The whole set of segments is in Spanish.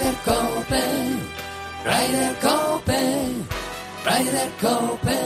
Ryder Cope, Ryder Cope, Ryder Cope.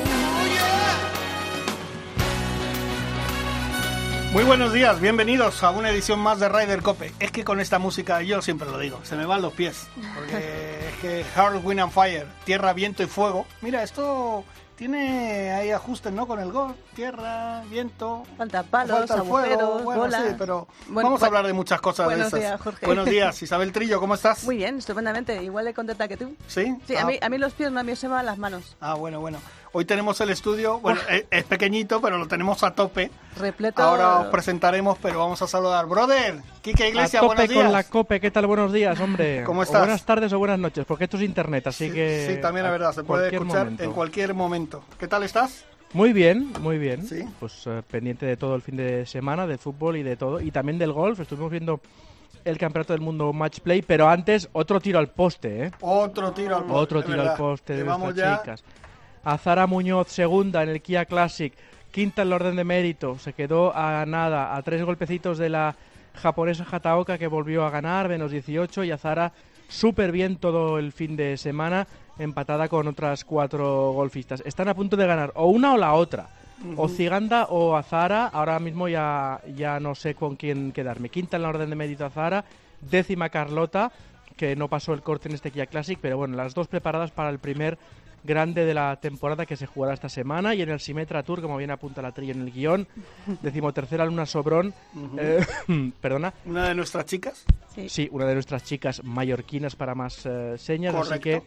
Muy buenos días, bienvenidos a una edición más de Ryder Cope. Es que con esta música, yo siempre lo digo, se me van los pies. Porque es que Hard, Wind and Fire, tierra, viento y fuego. Mira, esto tiene ahí ajustes, ¿no? Con el gol, tierra, viento. Falta palos, falta el agujeros, fuego. Bueno, bola. sí, pero vamos a hablar de muchas cosas de buenos esas. días, Jorge. Buenos días, Isabel Trillo, ¿cómo estás? Muy bien, estupendamente. Igual de contenta que tú. ¿Sí? Sí, a mí los pies no, a mí se me van las manos. Ah, bueno. Hoy tenemos el estudio, bueno, es pequeñito, pero lo tenemos a tope. Repleto. Ahora os presentaremos, pero vamos a saludar. Brother, Quique Iglesias, a buenos tope días. con la COPE, ¿qué tal? Buenos días, hombre. ¿Cómo estás? O buenas tardes o buenas noches, porque esto es internet, así que... Sí, también es verdad, se puede escuchar en cualquier momento. ¿Qué tal estás? Muy bien, muy bien. Sí. Pues pendiente de todo el fin de semana, de fútbol y de todo. Y también del golf, estuvimos viendo el Campeonato del Mundo Match Play, pero antes otro tiro al poste, ¿eh? Otro tiro al poste. Otro tiro al poste de Llevamos nuestras ya chicas. Azara Muñoz, segunda en el Kia Classic, quinta en el orden de mérito, se quedó a nada, a 3 golpecitos de la japonesa Hataoka, que volvió a ganar, menos 18, y Azara súper bien todo el fin de semana, empatada con otras 4 golfistas. Están a punto de ganar o una o la otra, o Ciganda o Azara. Ahora mismo ya no sé con quién quedarme. Quinta en la orden de mérito Azara, décima Carlota, que no pasó el corte en este Kia Classic, pero bueno, las dos preparadas para el primer grande de la temporada que se jugará esta semana. Y en el Symetra Tour, como bien apunta la Trillo en el guión, 13ª Luna Sobrón, perdona. ¿Una de nuestras chicas? Sí, una de nuestras chicas mallorquinas para más señas. Correcto. Así que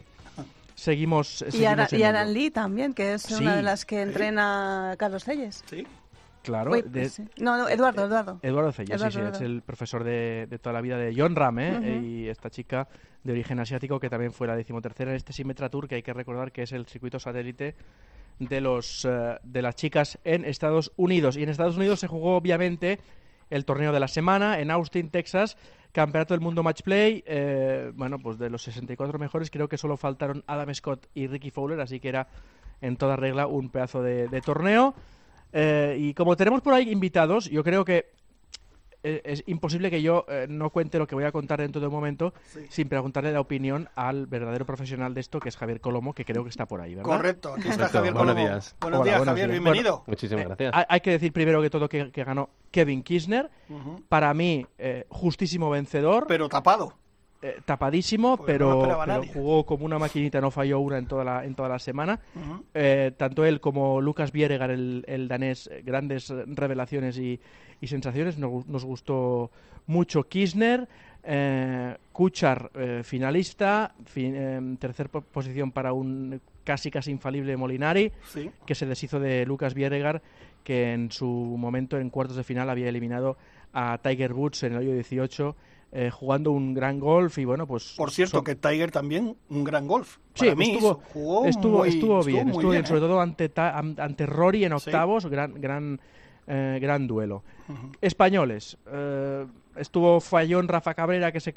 seguimos Y en Aran ello. Lee también, que es una de las que entrena Carlos Celles. Sí. Claro. Uy, sí. No, Eduardo. Eduardo Celles, sí, Eduardo. es el profesor de toda la vida de John Ram, y esta chica de origen asiático que también fue la 13ª en este Symetra Tour, que hay que recordar que es el circuito satélite de las chicas en Estados Unidos. Y en Estados Unidos se jugó obviamente el torneo de la semana en Austin, Texas, Campeonato del Mundo Match Play. Bueno, pues de los 64 mejores creo que solo faltaron Adam Scott y Ricky Fowler, así que era en toda regla un pedazo de torneo. Y como tenemos por ahí invitados, yo creo que es imposible que yo no cuente lo que voy a contar dentro de un momento sin preguntarle la opinión al verdadero profesional de esto, que es Javier Colomo, que creo que está por ahí, ¿verdad? Correcto, aquí está Javier Buenos Colomo. días. Buenos días, buenos Javier, días. bienvenido. Bueno, muchísimas gracias. Hay que decir primero que todo que ganó Kevin Kisner. Para mí, justísimo vencedor. Pero tapado. Tapadísimo, Porque no lo pero esperaba nadie. jugó como una maquinita, no falló una en toda la semana. Tanto él como Lucas Bjerregaard, el danés, grandes revelaciones y sensaciones. Nos gustó mucho Kisner. Kuchar, finalista, tercer posición para un casi infalible Molinari, Sí. que se deshizo de Lucas Bjerregaard, que en su momento en cuartos de final había eliminado a Tiger Woods en el hoyo 18, jugando un gran golf. Y bueno, pues Por cierto, que Tiger también, un gran golf. sí, Para mí, estuvo bien, muy bien, sobre todo ante Rory en octavos. Gran duelo. Españoles, estuvo fallón Rafa Cabrera, que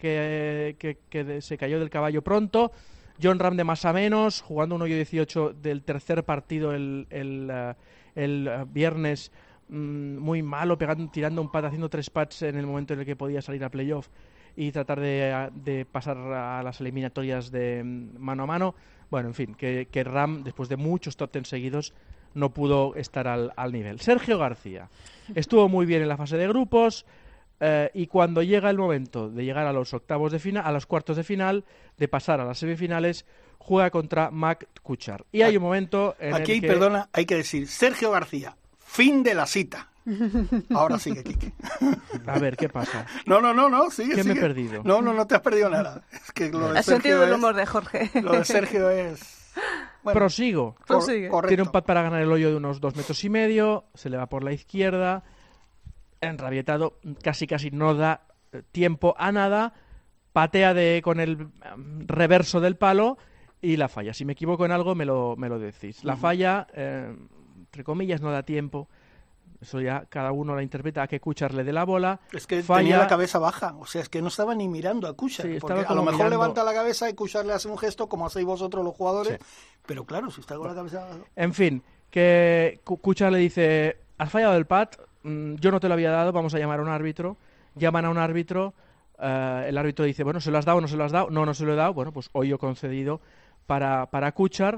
se cayó del caballo pronto. John Ram de más a menos, jugando un hoyo 18 del tercer partido el viernes, muy malo, tirando un pat, haciendo 3 pats en el momento en el que podía salir a playoff y tratar de pasar a las eliminatorias de mano a mano. Bueno, en fin, que Ram, después de muchos top 10 seguidos, no pudo estar al nivel. Sergio García estuvo muy bien en la fase de grupos, y cuando llega el momento de llegar a los octavos de final, a los cuartos de final, de pasar a las semifinales, juega contra Matt Kuchar. Y hay un momento en Aquí, el que... perdona, hay que decir, Sergio García, fin de la cita. Ahora sigue, Quique. A ver, ¿qué pasa? No, sigue. ¿Qué me he sigue. perdido? No te has perdido nada. Es que lo de Has sentido Sergio el humor de Jorge. Lo de Sergio es... Bueno, Prosigo. Prosigue. correcto. Tiene un pat para ganar el hoyo de unos 2,5 metros, se le va por la izquierda, enrabietado, casi no da tiempo a nada, patea con el reverso del palo y la falla. Si me equivoco en algo, me lo decís. La falla, entre comillas, no da tiempo. Eso ya cada uno la interpreta a que Kuchar le dé la bola. Es que falla, tenía la cabeza baja, o sea, es que no estaba ni mirando a Kuchar, Sí, porque estaba a lo como mejor mirando. levanta la cabeza y Kuchar le hace un gesto como hacéis vosotros los jugadores, pero claro, si está con la cabeza... En fin, que Kuchar le dice, has fallado el pat, yo no te lo había dado, vamos a llamar a un árbitro. Llaman a un árbitro, el árbitro dice, bueno, ¿se lo has dado o no se lo has dado? No, no se lo he dado. Bueno, pues hoyo concedido para Kuchar.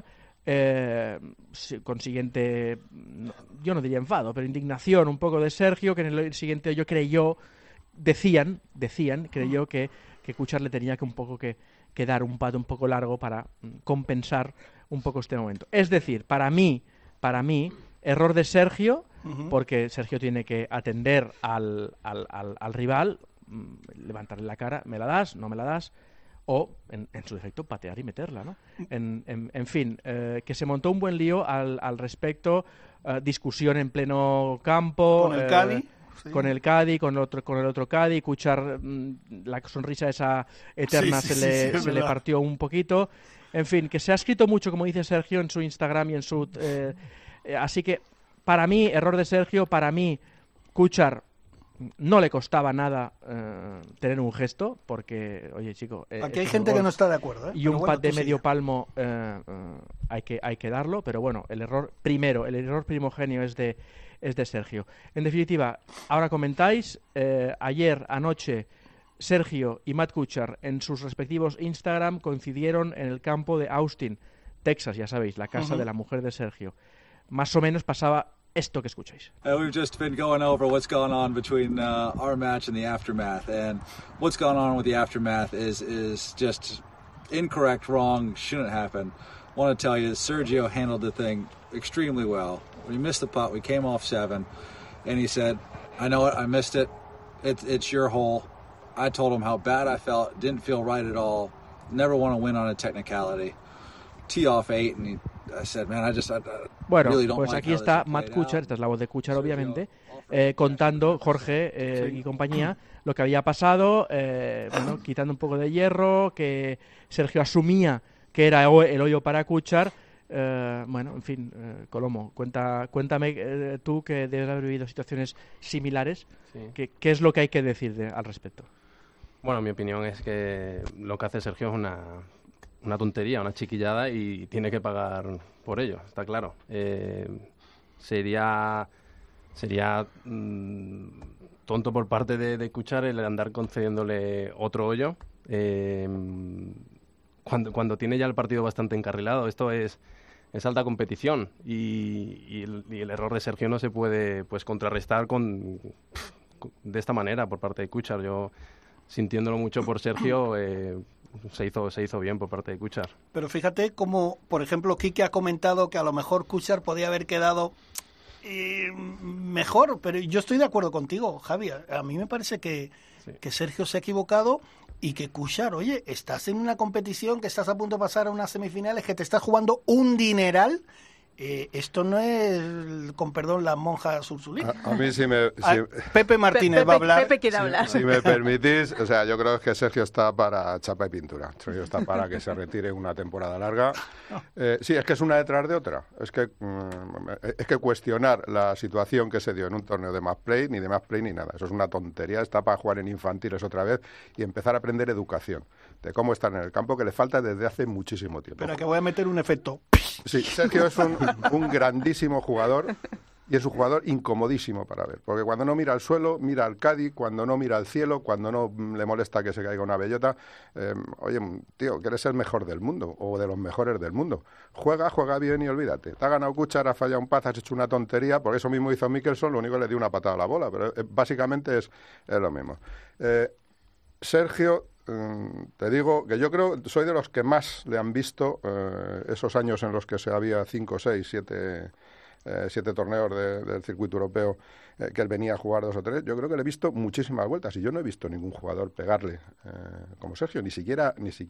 Consiguiente, yo no diría enfado, pero indignación un poco de Sergio, que en el siguiente hoyo decían, creyó que Kuchar le tenía que un poco que dar un pato un poco largo para compensar un poco este momento. Es decir, para mí, error de Sergio, porque Sergio tiene que atender al rival, levantarle la cara, ¿me la das? ¿No me la das? O, en su defecto, patear y meterla, ¿no? En fin, que se montó un buen lío al respecto, discusión en pleno campo. Con el Cádiz. Sí. Con el Cádiz, con el otro Cádiz, Kuchar, la sonrisa esa eterna se le partió un poquito. En fin, que se ha escrito mucho, como dice Sergio, en su Instagram y en su... así que, para mí, error de Sergio, para mí, Kuchar no le costaba nada tener un gesto, porque, oye, chico... Aquí hay gente que no está de acuerdo, ¿eh? Y un pat de medio palmo hay que darlo, pero bueno, el error primogenio es de Sergio. En definitiva, ahora comentáis, ayer, anoche, Sergio y Matt Kuchar en sus respectivos Instagram coincidieron en el campo de Austin, Texas, ya sabéis, la casa de la mujer de Sergio. Más o menos pasaba esto que escucháis. We've just been going over what's going on between our match and the aftermath, and what's going on with the aftermath is just incorrect, wrong, shouldn't happen. I want to tell you, Sergio handled the thing extremely well. When he missed the putt, we came off 7, and he said, I know it, I missed it, it's your hole. I told him how bad I felt, didn't feel right at all, never want to win on a technicality. Tee off 8, and I said, man, bueno, really don't pues like aquí how está this Matt played Kuchar, out. esta es la voz de Kuchar, obviamente, contando, Jorge y compañía, lo que había pasado, bueno, quitando un poco de hierro, que Sergio asumía que era el hoyo para Kuchar. Bueno, en fin, Colomo, cuéntame tú, que debes haber vivido situaciones similares, ¿qué es lo que hay que decir al respecto? Bueno, mi opinión es que lo que hace Sergio es una tontería, una chiquillada, y tiene que pagar por ello, está claro. Sería tonto por parte de Kuchar el andar concediéndole otro hoyo cuando tiene ya el partido bastante encarrilado. Esto es alta competición, y el error de Sergio no se puede contrarrestar de esta manera por parte de Kuchar. Yo, sintiéndolo mucho por Sergio, se hizo bien por parte de Kuchar. Pero fíjate como, por ejemplo, Quique ha comentado que a lo mejor Kuchar podía haber quedado mejor, pero yo estoy de acuerdo contigo, Javi. A mí me parece que Sergio se ha equivocado y que Kuchar, oye, estás en una competición, que estás a punto de pasar a unas semifinales, que te estás jugando un dineral. Esto no es, con perdón, la monja Ursulina. A mí Pepe Martínez va a hablar. Pepe quiere hablar. Si me permitís, o sea, yo creo que Sergio está para chapa y pintura. Sergio está para que se retire una temporada larga. Sí, es que es una detrás de otra. Es que cuestionar la situación que se dio en un torneo de match play, ni de match play ni nada. Eso es una tontería. Está para jugar en infantiles otra vez y empezar a aprender educación de cómo estar en el campo, que le falta desde hace muchísimo tiempo. Pero que voy a meter un efecto. Sí, Sergio es un grandísimo jugador, y es un jugador incomodísimo para ver, porque cuando no mira al suelo, mira al Cádiz, cuando no mira al cielo, cuando no le molesta que se caiga una bellota. Oye, tío, que eres el mejor del mundo, o de los mejores del mundo. Juega bien y olvídate. Te ha ganado Kuchar, has fallado un paz, has hecho una tontería, por eso mismo hizo Mickelson, lo único que le dio una patada a la bola, pero básicamente es lo mismo. Sergio, te digo que yo creo, soy de los que más le han visto esos años en los que se había 5, 6, 7 torneos del circuito europeo, que él venía a jugar 2 o 3. Yo creo que le he visto muchísimas vueltas, y yo no he visto ningún jugador pegarle como Sergio, ni siquiera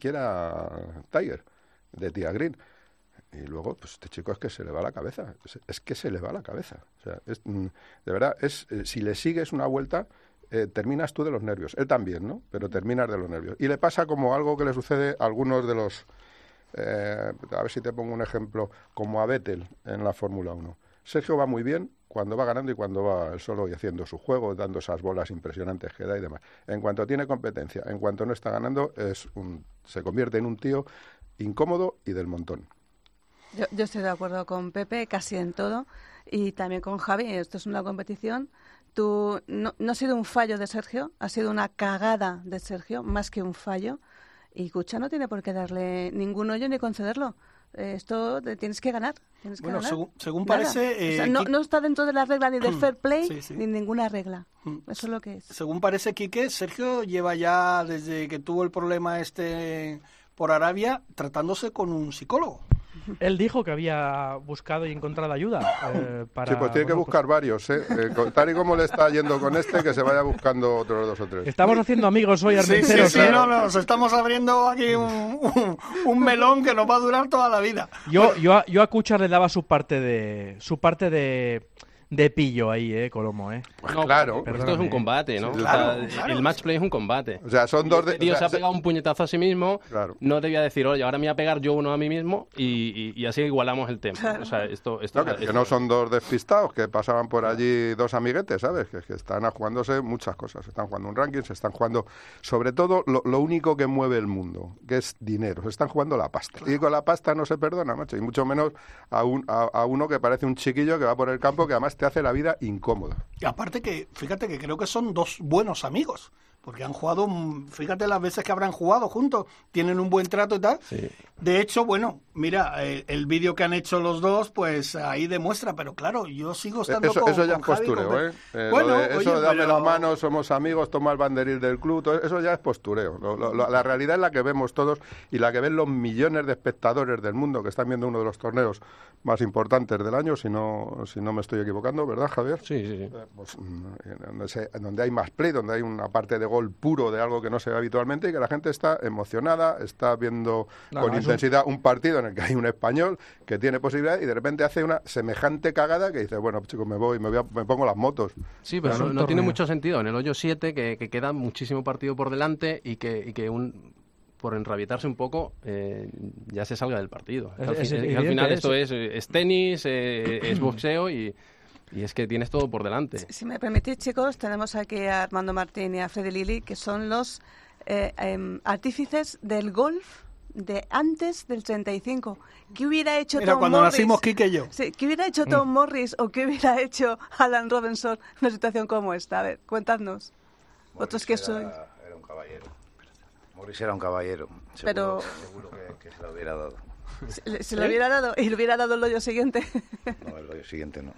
Tiger de Tía Green. Y luego, pues este chico es que se le va la cabeza, es que se le va la cabeza. O sea, de verdad, si le sigues una vuelta, terminas tú de los nervios. Él también, ¿no? Pero terminas de los nervios. Y le pasa como algo que le sucede a algunos de los... a ver si te pongo un ejemplo, como a Vettel en la Fórmula 1. Sergio va muy bien cuando va ganando y cuando va él solo y haciendo su juego, dando esas bolas impresionantes que da y demás. En cuanto tiene competencia, en cuanto no está ganando, se convierte en un tío incómodo y del montón. Yo estoy de acuerdo con Pepe casi en todo, y también con Javi. Esto es una competición No ha sido un fallo de Sergio, ha sido una cagada de Sergio, más que un fallo. Y Kucha no tiene por qué darle ningún hoyo ni concederlo. Esto tienes que ganar. Bueno, según Nada. parece... O sea, no está dentro de la regla ni del fair play sí. ni ninguna regla. Eso es lo que es. Según parece, Quique, Sergio lleva ya, desde que tuvo el problema por Arabia, tratándose con un psicólogo. Él dijo que había buscado y encontrado ayuda para... Sí, pues tiene que buscar varios, ¿eh? Tal y como le está yendo con que se vaya buscando otros 2 o 3. Estamos haciendo amigos hoy, Armenteros. Sí, nos estamos abriendo aquí un melón que nos va a durar toda la vida. Yo a Kuchar le daba su parte de pillo ahí, Colomo, Pues no, claro. Esto es un combate, ¿no? Sí, claro. El match play es un combate. O sea, son dos... El tío se ha pegado un puñetazo a sí mismo, Claro. no debía decir, oye, ahora me voy a pegar yo uno a mí mismo y así igualamos el tema. O sea, que no son 2 despistados que pasaban por allí 2 amiguetes, ¿sabes? Que están jugándose muchas cosas. Están jugando un ranking, se están jugando, sobre todo, lo único que mueve el mundo, que es dinero. Se están jugando la pasta. Y con la pasta no se perdona, macho. Y mucho menos a uno que parece un chiquillo que va por el campo, que además te hace la vida incómoda. Y aparte que, fíjate que creo que son 2 buenos amigos, porque han jugado, fíjate las veces que habrán jugado juntos, tienen un buen trato y tal. Sí. De hecho, bueno, mira, el vídeo que han hecho los dos, pues ahí demuestra, pero claro, yo sigo estando eso ya es con Javi, postureo, Bueno, eso de dame pero... la mano, somos amigos, toma el banderil del club, todo eso ya es postureo. La realidad es la que vemos todos y la que ven los millones de espectadores del mundo que están viendo uno de los torneos más importantes del año, si no me estoy equivocando, ¿verdad, Javier? Sí. Pues, donde hay más play, donde hay una parte de gol puro de algo que no se ve habitualmente y que la gente está emocionada, está viendo con intensidad un partido en el que hay un español que tiene posibilidad y de repente hace una semejante cagada que dice, bueno, chicos, me pongo las motos. Sí, pero no tiene mucho sentido. En el hoyo 7, que queda muchísimo partido por delante y que por enrabietarse un poco, ya se salga del partido. Al final esto es tenis, es boxeo y es que tienes todo por delante. Si me permitís, chicos, tenemos aquí a Armando Martín y a Freddy Lili, que son los artífices del golf de antes del 35. ¿Qué hubiera hecho Tom cuando Morris? nacimos Quique y yo. Sí, ¿qué hubiera hecho Tom Morris o qué hubiera hecho Alan Robinson en una situación como esta? A ver, cuéntanos. Otros que sois... Era un caballero. Morris era un caballero. Pero... Seguro que se lo hubiera dado. ¿Se lo hubiera dado? ¿Y le hubiera dado el hoyo siguiente? No, el hoyo siguiente no.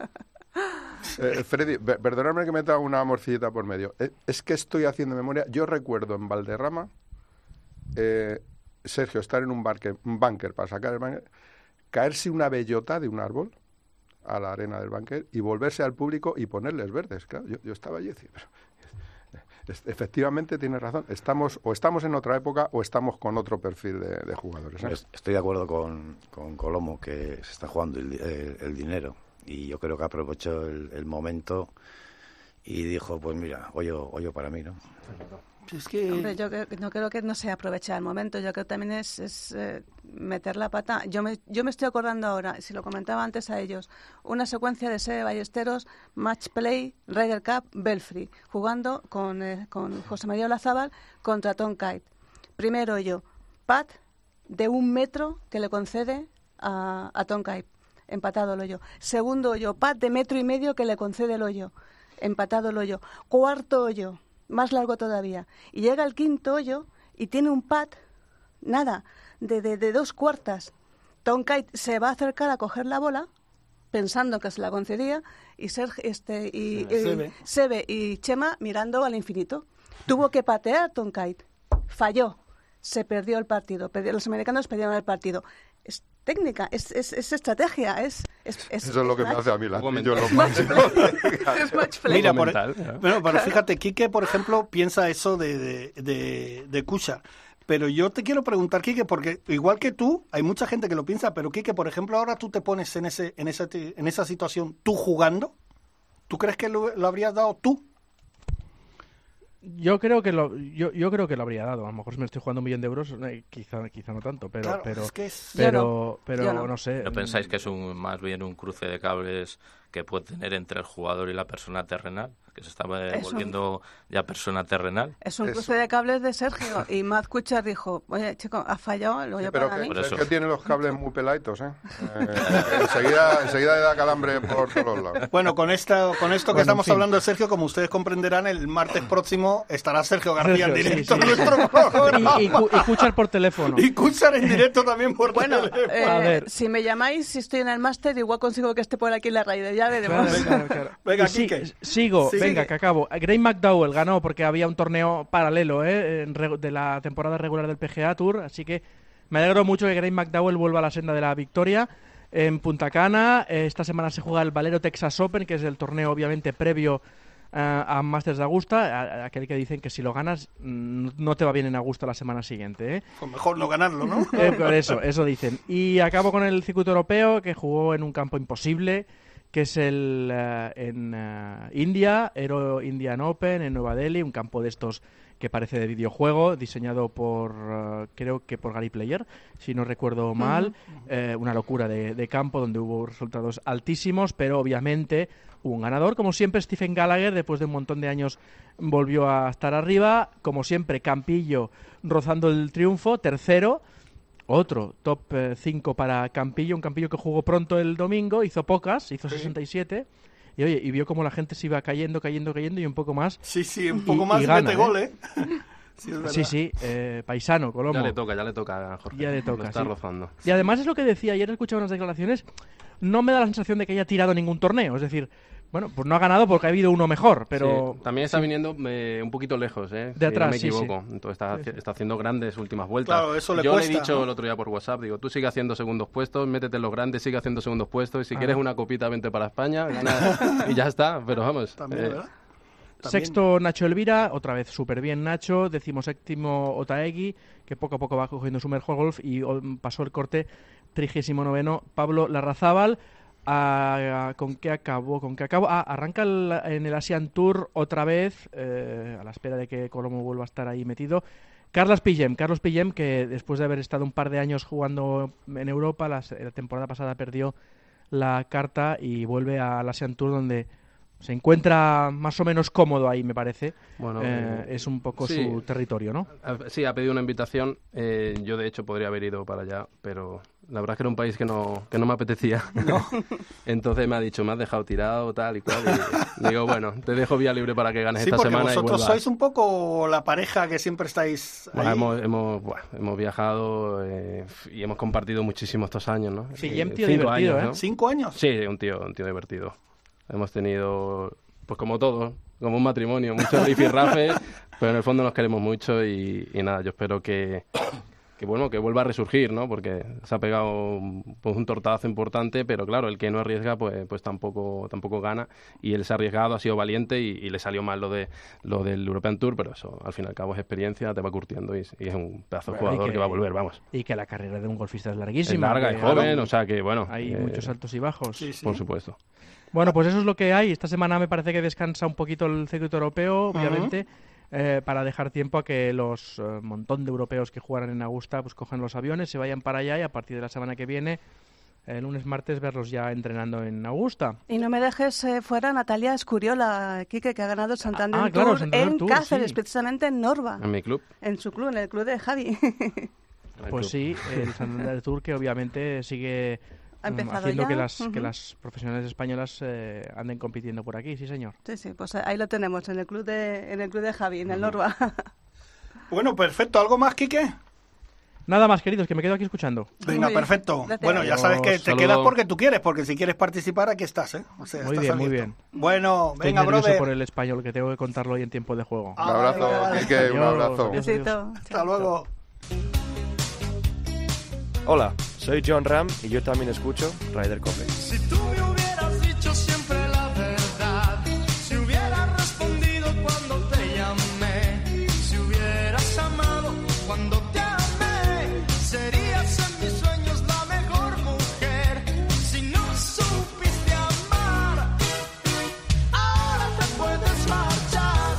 Freddy, perdonadme que me meta una morcillita por medio. Es que estoy haciendo memoria. Yo recuerdo en Valderrama, Sergio estar en un búnker para sacar el búnker, caerse una bellota de un árbol a la arena del búnker y volverse al público y ponerles verdes. Claro, yo estaba allí y decía, pero efectivamente tienes razón. Estamos en otra época o estamos con otro perfil de jugadores. Estoy de acuerdo con Colomo que se está jugando el dinero y yo creo que aprovechó el momento y dijo, pues mira, hoyo para mí, ¿no? Es que... Hombre, yo no creo que no se aprovecha el momento, yo creo que también es meter la pata. Yo me estoy acordando ahora, si lo comentaba antes a ellos, una secuencia de Seve Ballesteros, Match Play, Ryder Cup, Belfry, jugando con José María Olazábal contra Tom Kite. Primero hoyo, pat de 1 metro que le concede a Tom Kite, empatado el hoyo. Segundo hoyo, pat de 1,5 metros que le concede el hoyo, empatado el hoyo. Cuarto hoyo, más largo todavía. Y llega el quinto hoyo y tiene un pat, nada, de 2 cuartas. Tom Kite se va a acercar a coger la bola, pensando que se la concedía, y Seve y Chema mirando al infinito. Tuvo que patear Tom Kite. Falló. Se perdió el partido. Los americanos perdieron el partido. Es técnica, es estrategia, eso es lo que me hace a mí la es match play. Mira, pero fíjate, Quique, por ejemplo, piensa eso de Kuchar. Pero yo te quiero preguntar, Quique, porque igual que tú, hay mucha gente que lo piensa, pero Quique, por ejemplo, ahora tú te pones en esa situación, tú jugando, ¿tú crees que lo habrías dado tú? Yo creo que lo habría dado. A lo mejor si me estoy jugando 1 millón de euros, quizá no tanto, pero claro, es que pero no sé. ¿No pensáis que es más bien un cruce de cables que puede tener entre el jugador y la persona terrenal, que se está volviendo ya persona terrenal. Es un cruce de cables de Sergio. Y Matt Kuchar dijo, oye, chico, has fallado, lo voy a pero pagar a mí. es que tiene los cables muy peladitos, ¿eh? Enseguida le da calambre por todos lados. Bueno, con esto que estamos hablando de Sergio, como ustedes comprenderán, el martes próximo estará Sergio García en directo en nuestro programa. Y Kuchar por teléfono. Y Kuchar en directo también por teléfono. A ver. Si me llamáis, si estoy en el máster, igual consigo que esté por aquí en la Raider, ya veremos. Claro. Venga, Quique. Sigo, Sí, venga, sigue. que acabo. Graham McDowell ganó porque había un torneo paralelo de la temporada regular del PGA Tour, así que me alegro mucho que Graham McDowell vuelva a la senda de la victoria en Punta Cana. Esta semana se juega el Valero Texas Open, que es el torneo obviamente previo a Masters de Augusta, aquel que dicen que si lo ganas no te va bien en Augusta la semana siguiente, ¿eh? Pues mejor no ganarlo, ¿no? Por eso dicen. Y acabo con el circuito europeo, que jugó en un campo imposible, que es el en India, Aero Indian Open, en Nueva Delhi, un campo de estos que parece de videojuego, diseñado por, creo que por Gary Player, si no recuerdo mal. Una locura de campo donde hubo resultados altísimos, pero obviamente hubo un ganador. Como siempre, Stephen Gallagher, después de un montón de años, volvió a estar arriba. Como siempre, Campillo rozando el triunfo, tercero. Otro top 5 para Campillo, un Campillo que jugó pronto el domingo, hizo pocas, hizo 67. Y oye, y vio como la gente se iba cayendo y un poco más. Sí, un poco más y y gana, mete gol, ¿eh? Sí, paisano, Colombo. Ya le toca, Jorge. Ya le toca, Lo está sí. rozando. Y además es lo que decía, ayer he escuchado unas declaraciones, no me da la sensación de que haya tirado ningún torneo, es decir, bueno, pues no ha ganado porque ha habido uno mejor, pero... Sí, también está viniendo un poquito lejos, ¿eh? De atrás, si no me sí, equivoco. Entonces está haciendo grandes últimas vueltas. Claro, eso le Yo cuesta, le he dicho ¿no? el otro día por WhatsApp, digo, tú sigue haciendo segundos puestos, métete en los grandes, sigue haciendo segundos puestos, y si quieres una copita, vente para España, gana, y ya está, pero vamos. También, ¿verdad? Sexto, Nacho Elvira, otra vez súper bien Nacho. 17º, Otaegui, que poco a poco va cogiendo su mejor golf, y pasó el corte. 39º, Pablo Larrazábal. ¿Con qué acabó? Arranca en el Asian Tour otra vez, a la espera de que Colombo vuelva a estar ahí metido. Carlos Pillem, que después de haber estado un par de años jugando en Europa, la temporada pasada perdió la carta y vuelve al Asian Tour, donde se encuentra más o menos cómodo ahí, me parece. Bueno, es un poco sí, su territorio, ¿no? Sí, ha pedido una invitación. Yo, de hecho, podría haber ido para allá, pero la verdad es que era un país que no me apetecía. ¿No? Entonces me ha dicho, me has dejado tirado, tal y cual. Y digo, bueno, te dejo vía libre para que ganes esta semana. Sí, porque vosotros sois un poco la pareja que siempre estáis ahí. Hemos viajado y hemos compartido muchísimo estos años, ¿no? Sí, y un tío divertido, años, ¿eh? ¿no? 5 años. Sí, un tío divertido. Hemos tenido, pues como todos, como un matrimonio, muchos rifirrafes, pero en el fondo nos queremos mucho y nada, yo espero que vuelva a resurgir, ¿no? Porque se ha pegado pues, un tortazo importante, pero claro, el que no arriesga pues tampoco gana, y él se ha arriesgado, ha sido valiente y le salió mal lo del European Tour, pero eso al fin y al cabo es experiencia, te va curtiendo y es un pedazo de jugador que va a volver, vamos. Y que la carrera de un golfista es larguísima. Es larga y joven, o sea que bueno. Hay muchos altos y bajos. Sí. Por supuesto. Bueno, pues eso es lo que hay. Esta semana me parece que descansa un poquito el circuito europeo, obviamente, para dejar tiempo a que los montón de europeos que jugaran en Augusta pues cojan los aviones, se vayan para allá y a partir de la semana que viene, lunes, martes, verlos ya entrenando en Augusta. Y no me dejes fuera Natalia Escuriola, Quique, que ha ganado el Santander claro, Tour Santander en Tour, Cáceres, sí. Precisamente en Norba. En mi club. En su club, en el club de Javi. Pues sí, el Santander Tour que obviamente sigue haciendo ya. que las profesionales españolas anden compitiendo por aquí, sí señor. Sí, pues ahí lo tenemos, en el club de Javi, en el Norba. Bueno, perfecto. ¿Algo más, Quique? Nada más, queridos, que me quedo aquí escuchando. Venga, perfecto. Gracias. Bueno, ya sabes que te Saludo. quedas porque tú quieres, porque si quieres participar, aquí estás, ¿eh? O sea, Muy estás bien, muy abierto. bien. Bueno, Estoy venga, nervioso brother. por el español, que tengo que contarlo hoy en tiempo de juego. Un abrazo, vale. Quique, un abrazo. Adiós. Besito. Hasta luego. Hola, soy John Ram y yo también escucho Ryder Cope. Si tú me hubieras dicho siempre la verdad, si hubieras respondido cuando te llamé, si hubieras amado cuando te amé, serías en mis sueños la mejor mujer. Si no supiste amar, ahora te puedes marchar.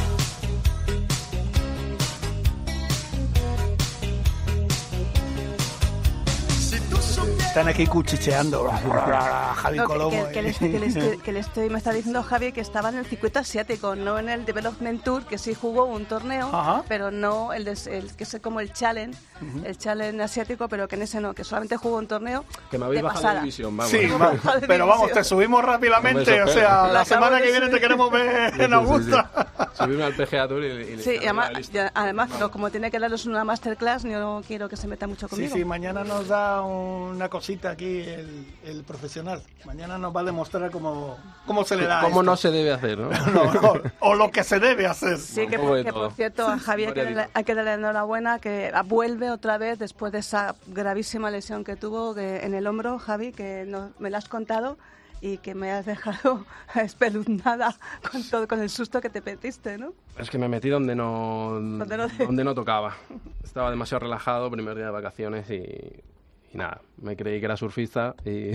Si tú supieras están aquí cuchicheando. Javi Colomo. Me está diciendo Javi que estaba en el circuito asiático, no en el Development Tour, que sí jugó un torneo, pero no el que es como el Challenge, el Challenge asiático, pero que en ese no, que solamente jugó un torneo. Que me habéis bajado de división, vamos. Sí, pero vamos, te subimos rápidamente, o sea, la semana que viene te queremos ver en Augusta. Subirme al PGA Tour y sí, además como tiene que darles una masterclass, yo no quiero que se meta mucho conmigo. Sí, mañana nos da una cosita aquí el profesional. Mañana nos va a demostrar cómo se le da. Cómo no se debe hacer, ¿no? o lo que se debe hacer. Sí, que por cierto, a Javi hay que darle enhorabuena, que vuelve otra vez después de esa gravísima lesión que tuvo en el hombro, Javi, que me la has contado y que me has dejado espeluznada con el susto que te metiste, ¿no? Es que me metí donde no tocaba. Estaba demasiado relajado, primer día de vacaciones y nada, me creí que era surfista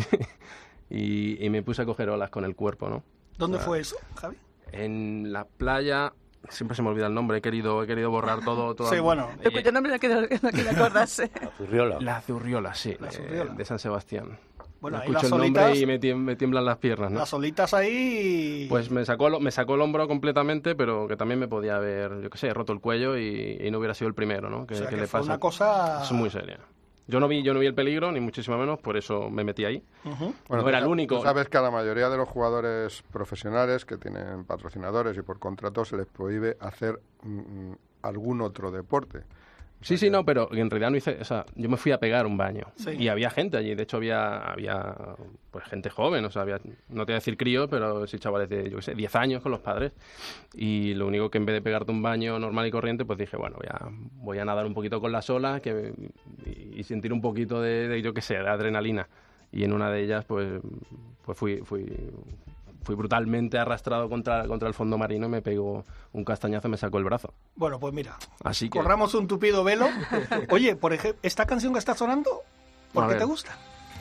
y me puse a coger olas con el cuerpo, ¿no? ¿Dónde fue eso, Javi? En la playa, siempre se me olvida el nombre, he querido borrar todo. Sí, bueno. Yo no me quiero acordarse. La Zurriola, sí, de San Sebastián. Bueno, me escucho el nombre y me tiemblan las piernas, ¿no? Las olitas ahí... Pues me sacó el hombro completamente, pero que también me podía haber, yo qué sé, roto el cuello y no hubiera sido el primero, ¿no? Que le fue pasa. Una cosa... Es muy seria. Yo no vi el peligro, ni muchísimo menos, por eso me metí ahí. Bueno, no era el único. Tú sabes que a la mayoría de los jugadores profesionales que tienen patrocinadores y por contrato se les prohíbe hacer algún otro deporte. Sí, no, pero en realidad no hice... O sea, yo me fui a pegar un baño. Sí. Y había gente allí. De hecho, había pues gente joven. O sea, no te voy a decir críos, pero sí chavales de, yo qué sé, 10 años con los padres. Y lo único que en vez de pegarte un baño normal y corriente, pues dije, bueno, voy a nadar un poquito con las olas y sentir un poquito de yo qué sé, de adrenalina. Y en una de ellas, pues fui brutalmente arrastrado contra el fondo marino y me pegó un castañazo y me sacó el brazo. Bueno, pues mira, así que... corramos un tupido velo. Oye, por ejemplo, esta canción que está sonando, ¿por qué te gusta?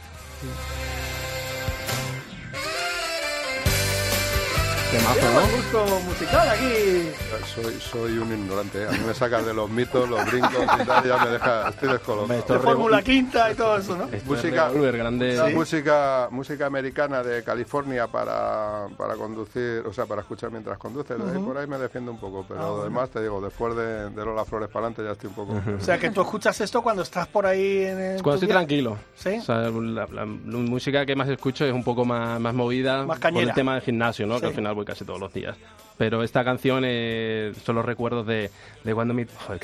Gusto musical aquí. Soy un ignorante, a mí me sacas de los mitos, los brincos y tal, ya me deja, estoy descolocado. De Fórmula Quinta y todo eso, ¿no? Música americana de California para conducir, o sea, para escuchar mientras conduces. Por ahí me defiendo un poco, pero además te digo, después de Lola Flores para adelante ya estoy un poco... O sea, que tú escuchas esto cuando estás por ahí cuando estoy tranquilo. ¿Sí? O sea, la música que más escucho es un poco más movida, más cañera, por el tema del gimnasio, ¿no? Sí. Que al final voy casi todos los días. Pero esta canción son los recuerdos de cuando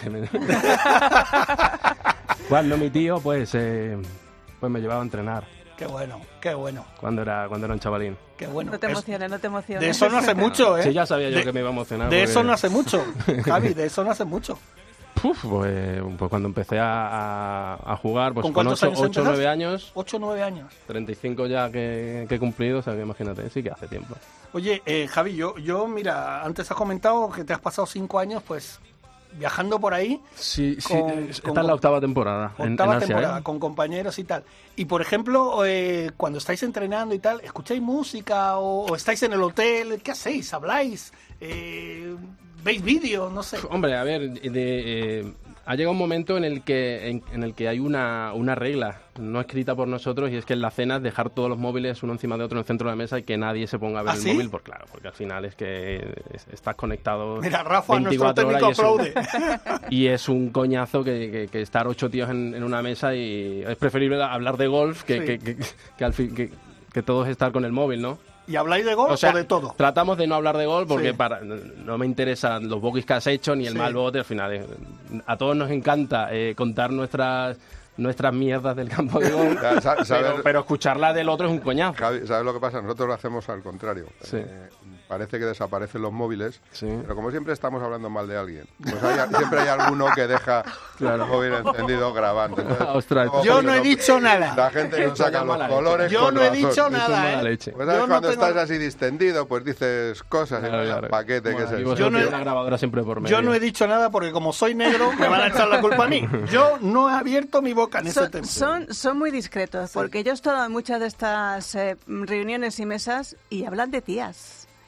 cuando mi tío pues me llevaba a entrenar. Qué bueno. Cuando era un chavalín. Qué bueno. No te emociones. De eso no hace mucho, ¿eh? Sí, ya sabía yo que me iba a emocionar. De eso no hace mucho, Javi, de eso no hace mucho. Pues cuando empecé a jugar, pues con 8 o 9 años. 8 o 9 años. 35 ya que he cumplido, o sea, que imagínate, sí que hace tiempo. Oye, Javi, yo mira, antes has comentado que te has pasado 5 años, pues, viajando por ahí. Sí, esta es la octava temporada. Octava en Asia, temporada, con compañeros y tal. Y, por ejemplo, cuando estáis entrenando y tal, ¿escucháis música o estáis en el hotel? ¿Qué hacéis? ¿Habláis? ¿Veis vídeos? No sé. Hombre, a ver, ha llegado un momento en el que hay una regla no escrita por nosotros, y es que en la cena dejar todos los móviles uno encima de otro en el centro de la mesa y que nadie se ponga a ver el móvil, porque al final es que estás conectado. Mira, Rafa, nuestro técnico aplaude. Y es un coñazo que estar 8 tíos en una mesa, y es preferible hablar de golf que todos estar con el móvil, ¿no? ¿Y habláis de golf o de todo? Tratamos de no hablar de golf porque no me interesan los bogies que has hecho ni el mal bote. Al final, a todos nos encanta contar nuestras mierdas del campo de golf, pero escucharla del otro es un coñazo. Javi, ¿sabes lo que pasa? Nosotros lo hacemos al contrario. Sí. Parece que desaparecen los móviles, pero como siempre estamos hablando mal de alguien, pues siempre hay alguno que deja el móvil encendido grabando. Entonces, yo no he dicho nada. La gente nos saca los colores. Yo no he dicho nada, Pues ¿sabes? Cuando estás así distendido, pues dices cosas en el paquete. Bueno, que es yo no una grabadora siempre por medio. Yo no he dicho nada porque como soy negro me van a echar la culpa a mí. Yo no he abierto mi boca en ese tema. Son muy discretos, porque yo he estado en muchas de estas reuniones y mesas y hablan de tías.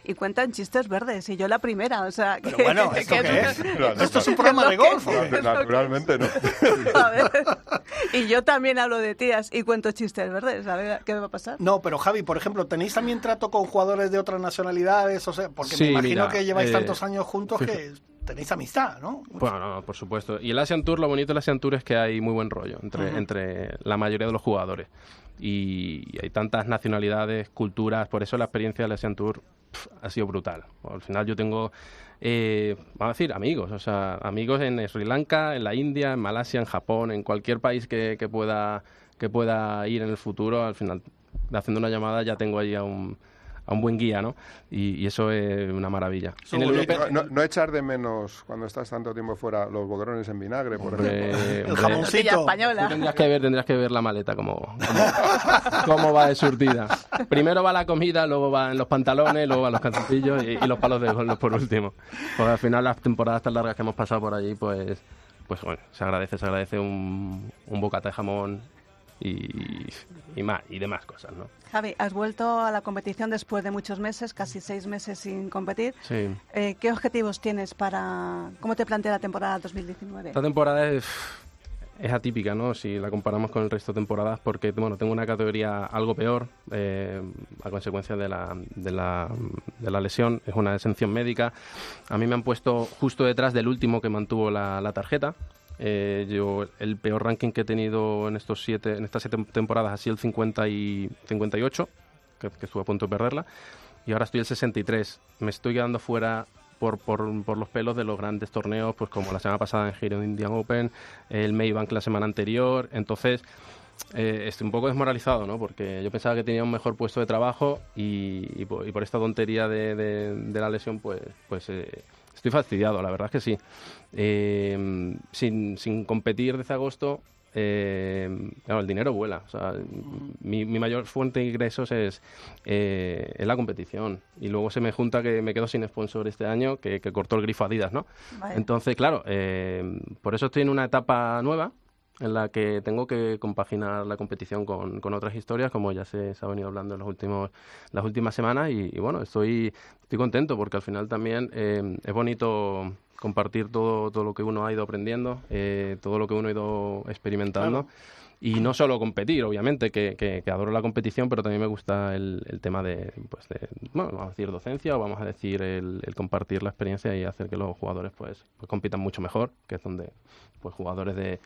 y cuentan chistes verdes, y yo la primera, o sea... Pero bueno, ¿esto qué es? No, ¿Esto es un programa de golf? ¿O qué? Naturalmente no. A ver, y yo también hablo de tías y cuento chistes verdes, a ver, ¿qué me va a pasar? No, pero Javi, por ejemplo, ¿tenéis también trato con jugadores de otras nacionalidades? O sea, porque Sí, me imagino mira, que lleváis tantos años juntos fíjate. que tenéis amistad, ¿no? Bueno, no, por supuesto. Y el Asian Tour, lo bonito del Asian Tour es que hay muy buen rollo entre la mayoría de los jugadores. Y hay tantas nacionalidades, culturas, por eso la experiencia del Asian Tour ha sido brutal. Al final yo tengo, vamos a decir, amigos. O sea, amigos en Sri Lanka, en la India, en Malasia, en Japón, en cualquier país que pueda ir en el futuro. Al final, haciendo una llamada ya tengo ahí a un buen guía, ¿no? Y eso es una maravilla. En el No echar de menos, cuando estás tanto tiempo fuera, los boquerones en vinagre, por ejemplo. El jamoncito. Española. Tendrías que ver la maleta cómo va de surtida. Primero va la comida, luego van los pantalones, luego van los calzoncillos y los palos de golf por último. Porque al final las temporadas tan largas que hemos pasado por allí, pues bueno, se agradece un bocata de jamón y demás cosas, ¿no? Javi, has vuelto a la competición después de muchos meses, casi 6 meses sin competir. Sí. ¿Qué objetivos tienes cómo te plantea la temporada 2019? Esta temporada es atípica, ¿no? Si la comparamos con el resto de temporadas, porque bueno, tengo una categoría algo peor a consecuencia de la lesión. Es una exención médica. A mí me han puesto justo detrás del último que mantuvo la tarjeta. Yo el peor ranking que he tenido en estas 7 temporadas ha sido el 58, que estuve a punto de perderla, y ahora estoy el 63. Me estoy quedando fuera por los pelos de los grandes torneos, pues como la semana pasada en Giro Indian Open, el Maybank la semana anterior. Entonces estoy un poco desmoralizado, ¿no? Porque yo pensaba que tenía un mejor puesto de trabajo y por esta tontería de la lesión, pues estoy fastidiado, la verdad es que sí. Sin competir desde agosto, claro, el dinero vuela. O sea, mi mayor fuente de ingresos es la competición. Y luego se me junta que me quedo sin sponsor este año, que cortó el grifo Adidas, ¿no? Vale. Entonces, claro, por eso estoy en una etapa nueva en la que tengo que compaginar la competición con otras historias, como ya se ha venido hablando en las últimas semanas, y bueno, estoy contento porque al final también es bonito compartir todo lo que uno ha ido aprendiendo, todo lo que uno ha ido experimentando. Claro. Y no solo competir, obviamente, que adoro la competición, pero también me gusta el tema de bueno, vamos a decir docencia, o vamos a decir el compartir la experiencia y hacer que los jugadores pues compitan mucho mejor, que es donde pues jugadores de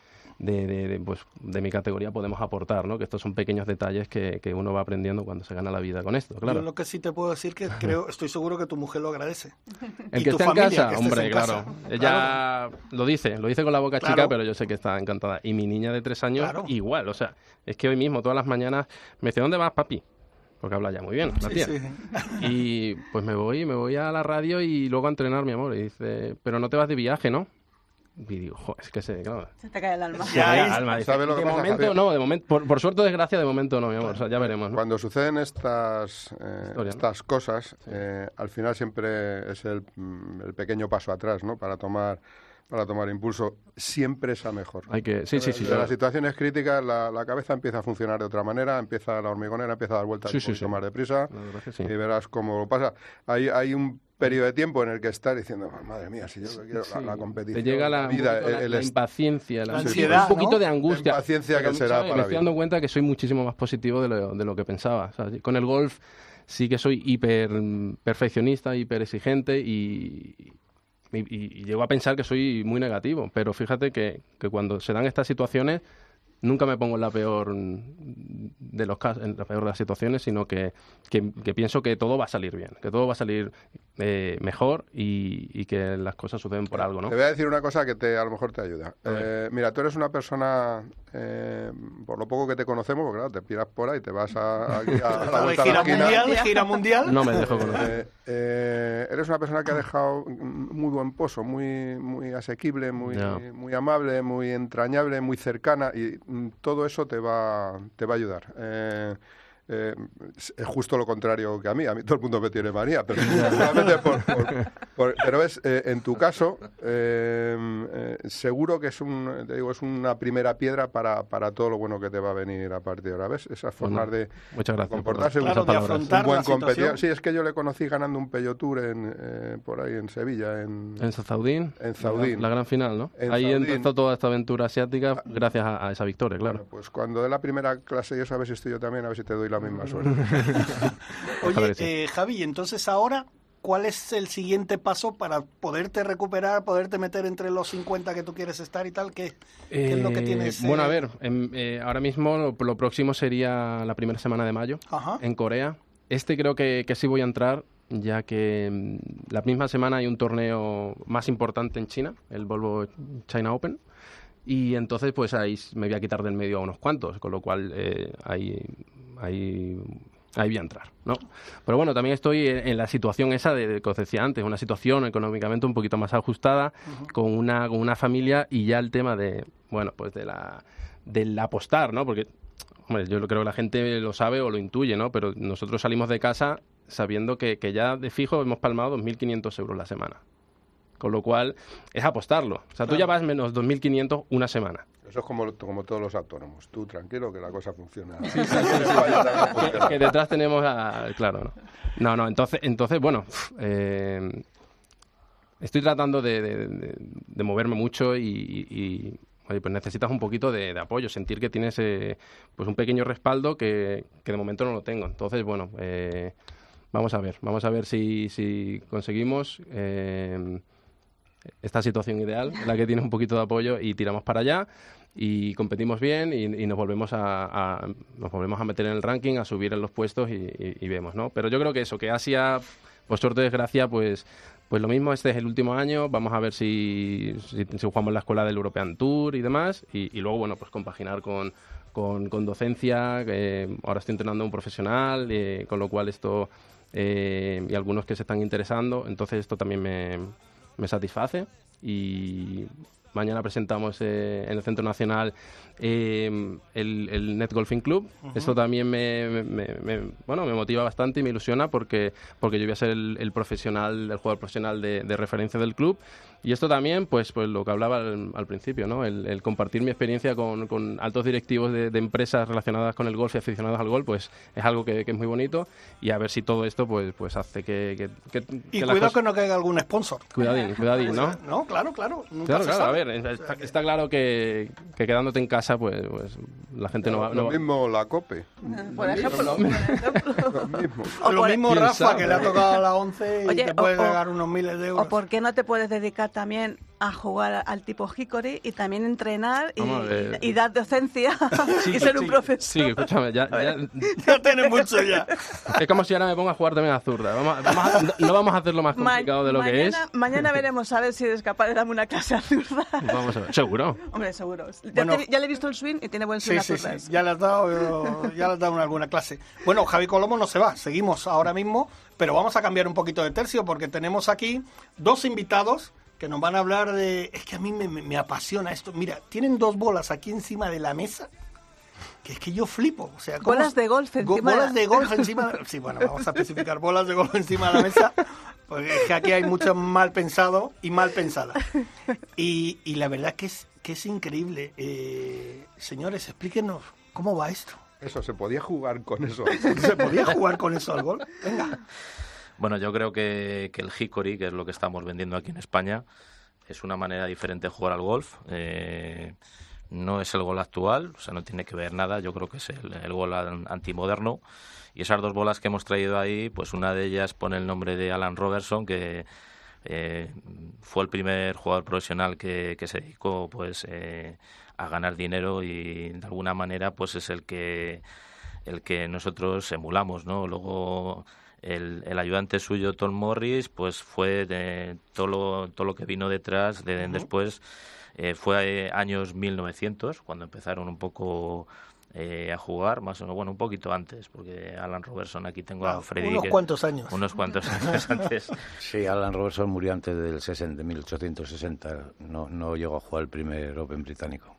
mi categoría podemos aportar, ¿no? Que estos son pequeños detalles que uno va aprendiendo cuando se gana la vida con esto, claro. Yo lo que sí te puedo decir que estoy seguro que tu mujer lo agradece. El que esté en casa, hombre, claro. Ella lo dice con la boca chica, pero yo sé que está encantada. Y mi niña de 3 años, igual, o sea, es que hoy mismo, todas las mañanas, me dice, ¿dónde vas, papi? Porque habla ya muy bien, la tía. Sí. Y pues me voy a la radio y luego a entrenar, mi amor. Y dice, pero no te vas de viaje, ¿no? Y digo, es que claro. Se te cae el alma. ¿Sabe lo que pasa, momento Javier? No, de momento, por suerte o desgracia, de momento no, mi amor. O sea, ya veremos, ¿no? Cuando suceden estas cosas, al final siempre es el pequeño paso atrás, ¿no? Para tomar impulso. Siempre es a mejor. Sí. En las situaciones críticas la cabeza empieza a funcionar de otra manera, empieza la hormigonera, empieza a dar vueltas un poquito más deprisa, y verás cómo pasa. Hay un periodo de tiempo en el que estás diciendo, madre mía, si yo quiero la competición, te llega la vida, la impaciencia, la ansiedad, un poquito de angustia. La impaciencia que será para la vida. Me estoy dando cuenta que soy muchísimo más positivo de lo que pensaba. O sea, con el golf sí que soy hiper perfeccionista, hiper exigente y llego a pensar que soy muy negativo, pero fíjate que cuando se dan estas situaciones nunca me pongo en la peor de los casos, en la peor de las situaciones, sino que pienso que todo va a salir bien, que todo va a salir mejor y que las cosas suceden por algo, ¿no? Te voy a decir una cosa que a lo mejor te ayuda. Mira, tú eres una persona, por lo poco que te conocemos, porque claro, te piras por ahí, te vas a la vuelta a la gira mundial. No me dejo conocer. Eres una persona que ha dejado muy buen pozo, muy, muy asequible, muy amable, muy entrañable, muy cercana, y todo eso te va a ayudar. es justo lo contrario que a mí. A mí todo el mundo me tiene manía, pero solamente pero es, en tu caso, seguro que es una primera piedra para todo lo bueno que te va a venir a partir de ahora. ¿Ves? Esas formas de comportarse, de afrontar un buen la competidor. situación. Sí, es que yo le conocí ganando un Peugeot Tour por ahí en Sevilla. En Zaudín. En Zaudín. La gran final, ¿no? Ahí Zaudín. empezó toda esta aventura asiática gracias a esa victoria, claro. Bueno, pues cuando dé la primera clase, yo sabes si estoy yo también, a ver si te doy la misma suerte. Oye, Javi, entonces ahora, ¿cuál es el siguiente paso para poderte recuperar, poderte meter entre los 50 que tú quieres estar y tal? ¿Qué es lo que tienes? Bueno, a ver, ahora mismo lo próximo sería la primera semana de mayo en Corea. Creo que sí voy a entrar, ya que la misma semana hay un torneo más importante en China, el Volvo China Open, y entonces pues ahí me voy a quitar del medio a unos cuantos, con lo cual ahí voy a entrar, ¿no? Pero bueno, también estoy en la situación esa que os decía antes, una situación económicamente un poquito más ajustada, con una familia, y ya el tema de, bueno, pues del apostar, ¿no? Porque, hombre, yo creo que la gente lo sabe o lo intuye, ¿no? Pero nosotros salimos de casa sabiendo que ya de fijo hemos palmado 2.500 euros la semana. Con lo cual, es apostarlo. O sea, tú ya vas menos 2.500 una semana. Eso es como todos los autónomos. Tú tranquilo que la cosa funciona. Sí. Que detrás tenemos claro, ¿no? No, entonces bueno, estoy tratando de moverme mucho y oye, pues necesitas un poquito de apoyo, sentir que tienes pues un pequeño respaldo que de momento no lo tengo. Entonces, bueno, vamos a ver si conseguimos esta situación ideal, la que tiene un poquito de apoyo, y tiramos para allá y competimos bien y nos volvemos a meter en el ranking, a subir en los puestos y vemos, ¿no? Pero yo creo que eso, que Asia, por suerte o desgracia, pues lo mismo, este es el último año, vamos a ver si jugamos la escuela del European Tour y demás, y luego, bueno, pues compaginar con docencia, ahora estoy entrenando a un profesional, con lo cual esto, y algunos que se están interesando, entonces esto también me satisface. Y mañana presentamos en el Centro Nacional el Net Golfing Club. Eso también me motiva bastante y me ilusiona porque yo voy a ser el jugador profesional de referencia del club. Y esto también, pues lo que hablaba al principio, ¿no? El compartir mi experiencia con altos directivos de empresas relacionadas con el golf y aficionados al golf, pues es algo que es muy bonito, y a ver si todo esto pues hace que y cuidado que no caiga algún sponsor. Cuidadín, ¿no? No, claro. Claro, a ver, está claro que quedándote en casa, pues la gente no va... Lo mismo la COPE. Por ejemplo. Lo mismo Rafa, que le ha tocado a la 11 y te puede llegar unos miles de euros. ¿O por qué no te puedes dedicar también a jugar al tipo Hickory y también entrenar y dar docencia y ser un profesor? Sí, escúchame, ya tienes mucho ya. Es como si ahora me ponga a jugar también a zurda. No vamos a hacerlo más complicado de lo que es. Mañana veremos a ver si eres capaz de darme una clase a zurda. Vamos a ver, seguro. Hombre, seguro. Bueno, ya le he visto el swing y tiene buen swing a zurda. Sí, ya le has dado alguna clase. Bueno, Javi Colomo no se va, seguimos ahora mismo, pero vamos a cambiar un poquito de tercio porque tenemos aquí dos invitados que nos van a hablar de... Es que a mí me apasiona esto. Mira, tienen dos bolas aquí encima de la mesa, que es que yo flipo. O sea, bolas de golf encima. Bolas de golf encima. Sí, bueno, vamos a especificar bolas de golf encima de la mesa, porque es que aquí hay mucho mal pensado y mal pensada. Y la verdad que es increíble. Señores, explíquenos cómo va esto. Eso, ¿se podía jugar con eso? ¿Se podía jugar con eso al golf? Venga. Bueno, yo creo que el Hickory, que es lo que estamos vendiendo aquí en España, es una manera diferente de jugar al golf. No es el gol actual, o sea, no tiene que ver nada. Yo creo que es el gol antimoderno. Y esas dos bolas que hemos traído ahí, pues una de ellas pone el nombre de Alan Robertson, que fue el primer jugador profesional que se dedicó pues a ganar dinero, y de alguna manera pues es el que nosotros emulamos, ¿no? Luego el ayudante suyo, Tom Morris, pues fue de todo lo que vino detrás después. Fue años 1900 cuando empezaron un poco a jugar, más o menos, bueno, un poquito antes, porque Alan Robertson, aquí tengo a Freddy. Unos cuantos años antes. Sí, Alan Robertson murió antes del 1860, no llegó a jugar el primer Open británico.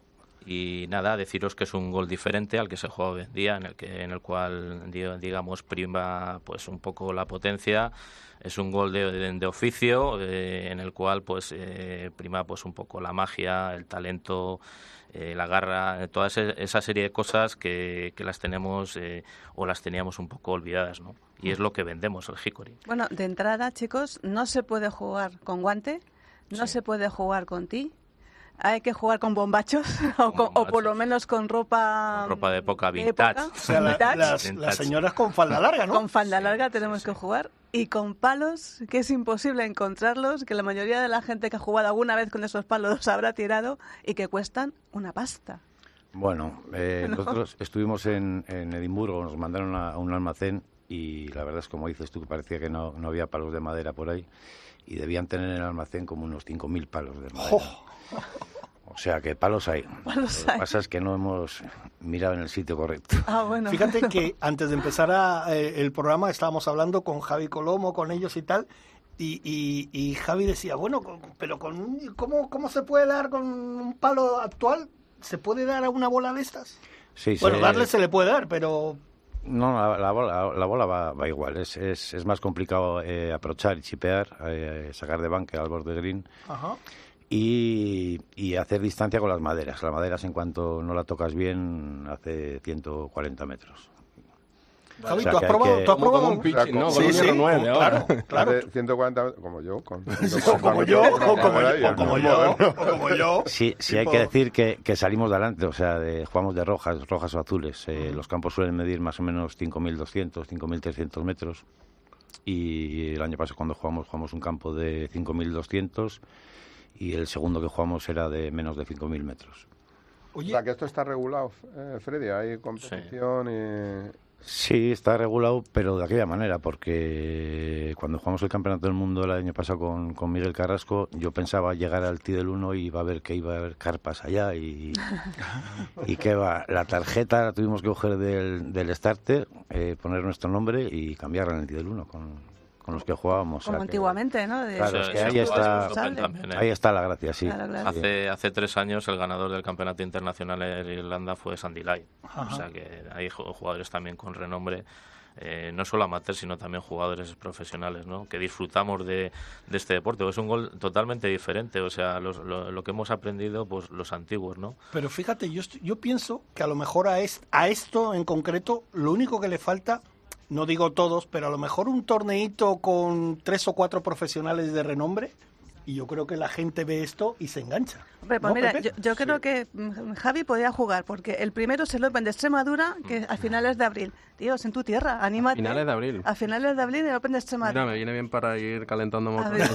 Y nada, deciros que es un gol diferente al que se juega hoy en día, en el cual, digamos, prima pues un poco la potencia. Es un gol de oficio, en el cual pues prima pues un poco la magia, el talento, la garra, toda esa serie de cosas que las tenemos o las teníamos un poco olvidadas, ¿no? Y es lo que vendemos, el Hickory. Bueno, de entrada, chicos, no se puede jugar con guante, no se puede jugar con ti. Hay que jugar con bombachos o por lo menos con ropa de época vintage. O sea, las señoras con falda larga, ¿no? Con falda larga tenemos que jugar. Y con palos, que es imposible encontrarlos, que la mayoría de la gente que ha jugado alguna vez con esos palos los habrá tirado y que cuestan una pasta. Bueno, nosotros estuvimos en Edimburgo, nos mandaron a un almacén y la verdad es como dices tú, que parecía que no había palos de madera por ahí y debían tener en el almacén como unos 5.000 palos de madera. O sea que palos hay. Lo que pasa es que no hemos mirado en el sitio correcto. Bueno. Fíjate que antes de empezar el programa estábamos hablando con Javi Colomo, con ellos y tal, y Javi decía, bueno, pero ¿cómo se puede dar con un palo actual? ¿Se puede dar a una bola de estas? Sí, bueno, darle se le puede dar, pero... No, la bola va igual. Es más complicado aprochar y chipear, sacar de banque al borde green. Ajá. Y hacer distancia con las maderas. Las maderas, en cuanto no la tocas bien, hace 140 metros. Javi, o sea, ¿tú has probado un pitching, ¿no? Sí, con un hierro 9 ahora. Claro. 140, como yo. Como yo. Sí, hay que decir que salimos de adelante, o sea, jugamos de rojas o azules. Los campos suelen medir más o menos 5.200, 5.300 metros. Y el año pasado cuando jugamos un campo de 5.200 y el segundo que jugamos era de menos de 5.000 metros. Oye, o sea, que esto está regulado, Freddy, hay competición y... Sí, está regulado, pero de aquella manera, porque cuando jugamos el Campeonato del Mundo el año pasado con Miguel Carrasco, yo pensaba llegar al Tee del 1 y iba a ver carpas allá y que la tarjeta la tuvimos que coger del starter, poner nuestro nombre y cambiarla en el Tee del 1 con los que jugábamos. Como antiguamente, ¿no? Claro, es que ahí está la gracia, sí. Hace 3 años el ganador del campeonato internacional en Irlanda fue Sandy Lai. O sea que hay jugadores también con renombre, no solo amateurs, sino también jugadores profesionales, ¿no? Que disfrutamos de este deporte. Es un gol totalmente diferente, o sea, lo que hemos aprendido, pues los antiguos, ¿no? Pero fíjate, yo pienso que a lo mejor a esto en concreto, lo único que le falta... No digo todos, pero a lo mejor un torneito con 3 o 4 profesionales de renombre y yo creo que la gente ve esto y se engancha. Pues ¿no, mira, yo creo que Javi podría jugar porque el primero es el Open de Extremadura, que a finales de abril. Tío, es en tu tierra, anímate. Finales de abril. A finales de abril el Open de Extremadura. Mira, me viene bien para ir calentando motores.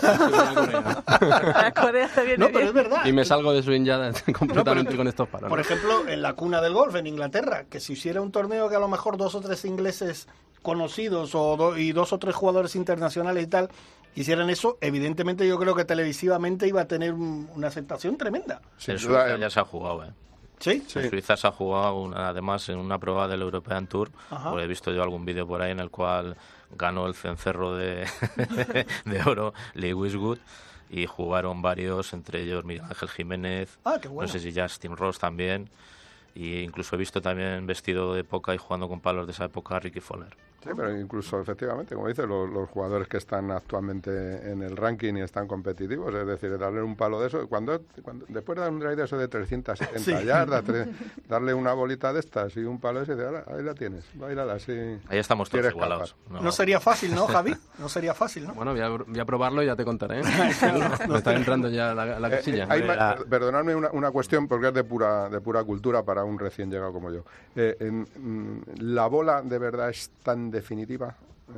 A Corea te viene bien. Pero es verdad. Y me salgo de swing ya completamente con estos palos. Por ejemplo, en la cuna del golf, en Inglaterra, que si hiciera un torneo que a lo mejor 2 o 3 ingleses conocidos y 2 o 3 jugadores internacionales y tal hicieran eso, evidentemente yo creo que televisivamente iba a tener una aceptación tremenda. En Suiza ya se ha jugado, ¿Sí? En Suiza se ha jugado además en una prueba del European Tour. He visto yo algún vídeo por ahí en el cual ganó el cencerro de oro Lewis Wood y jugaron varios, entre ellos Miguel Ángel Jiménez, qué bueno. No sé si Justin Ross también, y incluso he visto también vestido de época y jugando con palos de esa época Ricky Fowler. Sí, pero incluso, efectivamente, como dices, los jugadores que están actualmente en el ranking y están competitivos, es decir, darle un palo de eso, después de dar un drive de eso de 370 yardas, darle una bolita de estas y un palo ese, ahí la tienes, bailala así. Ahí estamos todos igualados. No sería fácil, ¿no, Javi? No sería fácil, ¿no? Bueno, voy a probarlo y ya te contaré. Me está entrando ya la casilla. Perdonadme una cuestión, porque es de pura cultura para un recién llegado como yo. ¿La bola de verdad es tan definitiva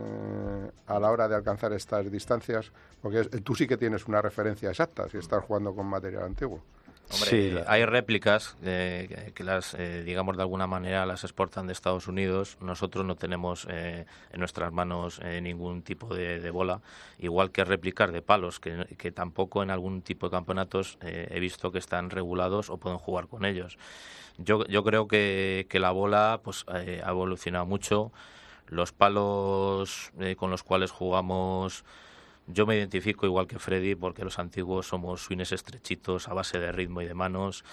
a la hora de alcanzar estas distancias? Porque tú sí que tienes una referencia exacta si estás jugando con material antiguo. Hombre, sí, hay réplicas que las, digamos, de alguna manera las exportan de Estados Unidos. Nosotros no tenemos en nuestras manos ningún tipo de bola, igual que réplicas de palos, que tampoco en algún tipo de campeonatos he visto que están regulados o pueden jugar con ellos. Yo creo que la bola pues ha evolucionado mucho. Los palos con los cuales jugamos, yo me identifico igual que Freddy, porque los antiguos somos swings estrechitos a base de ritmo y de manos,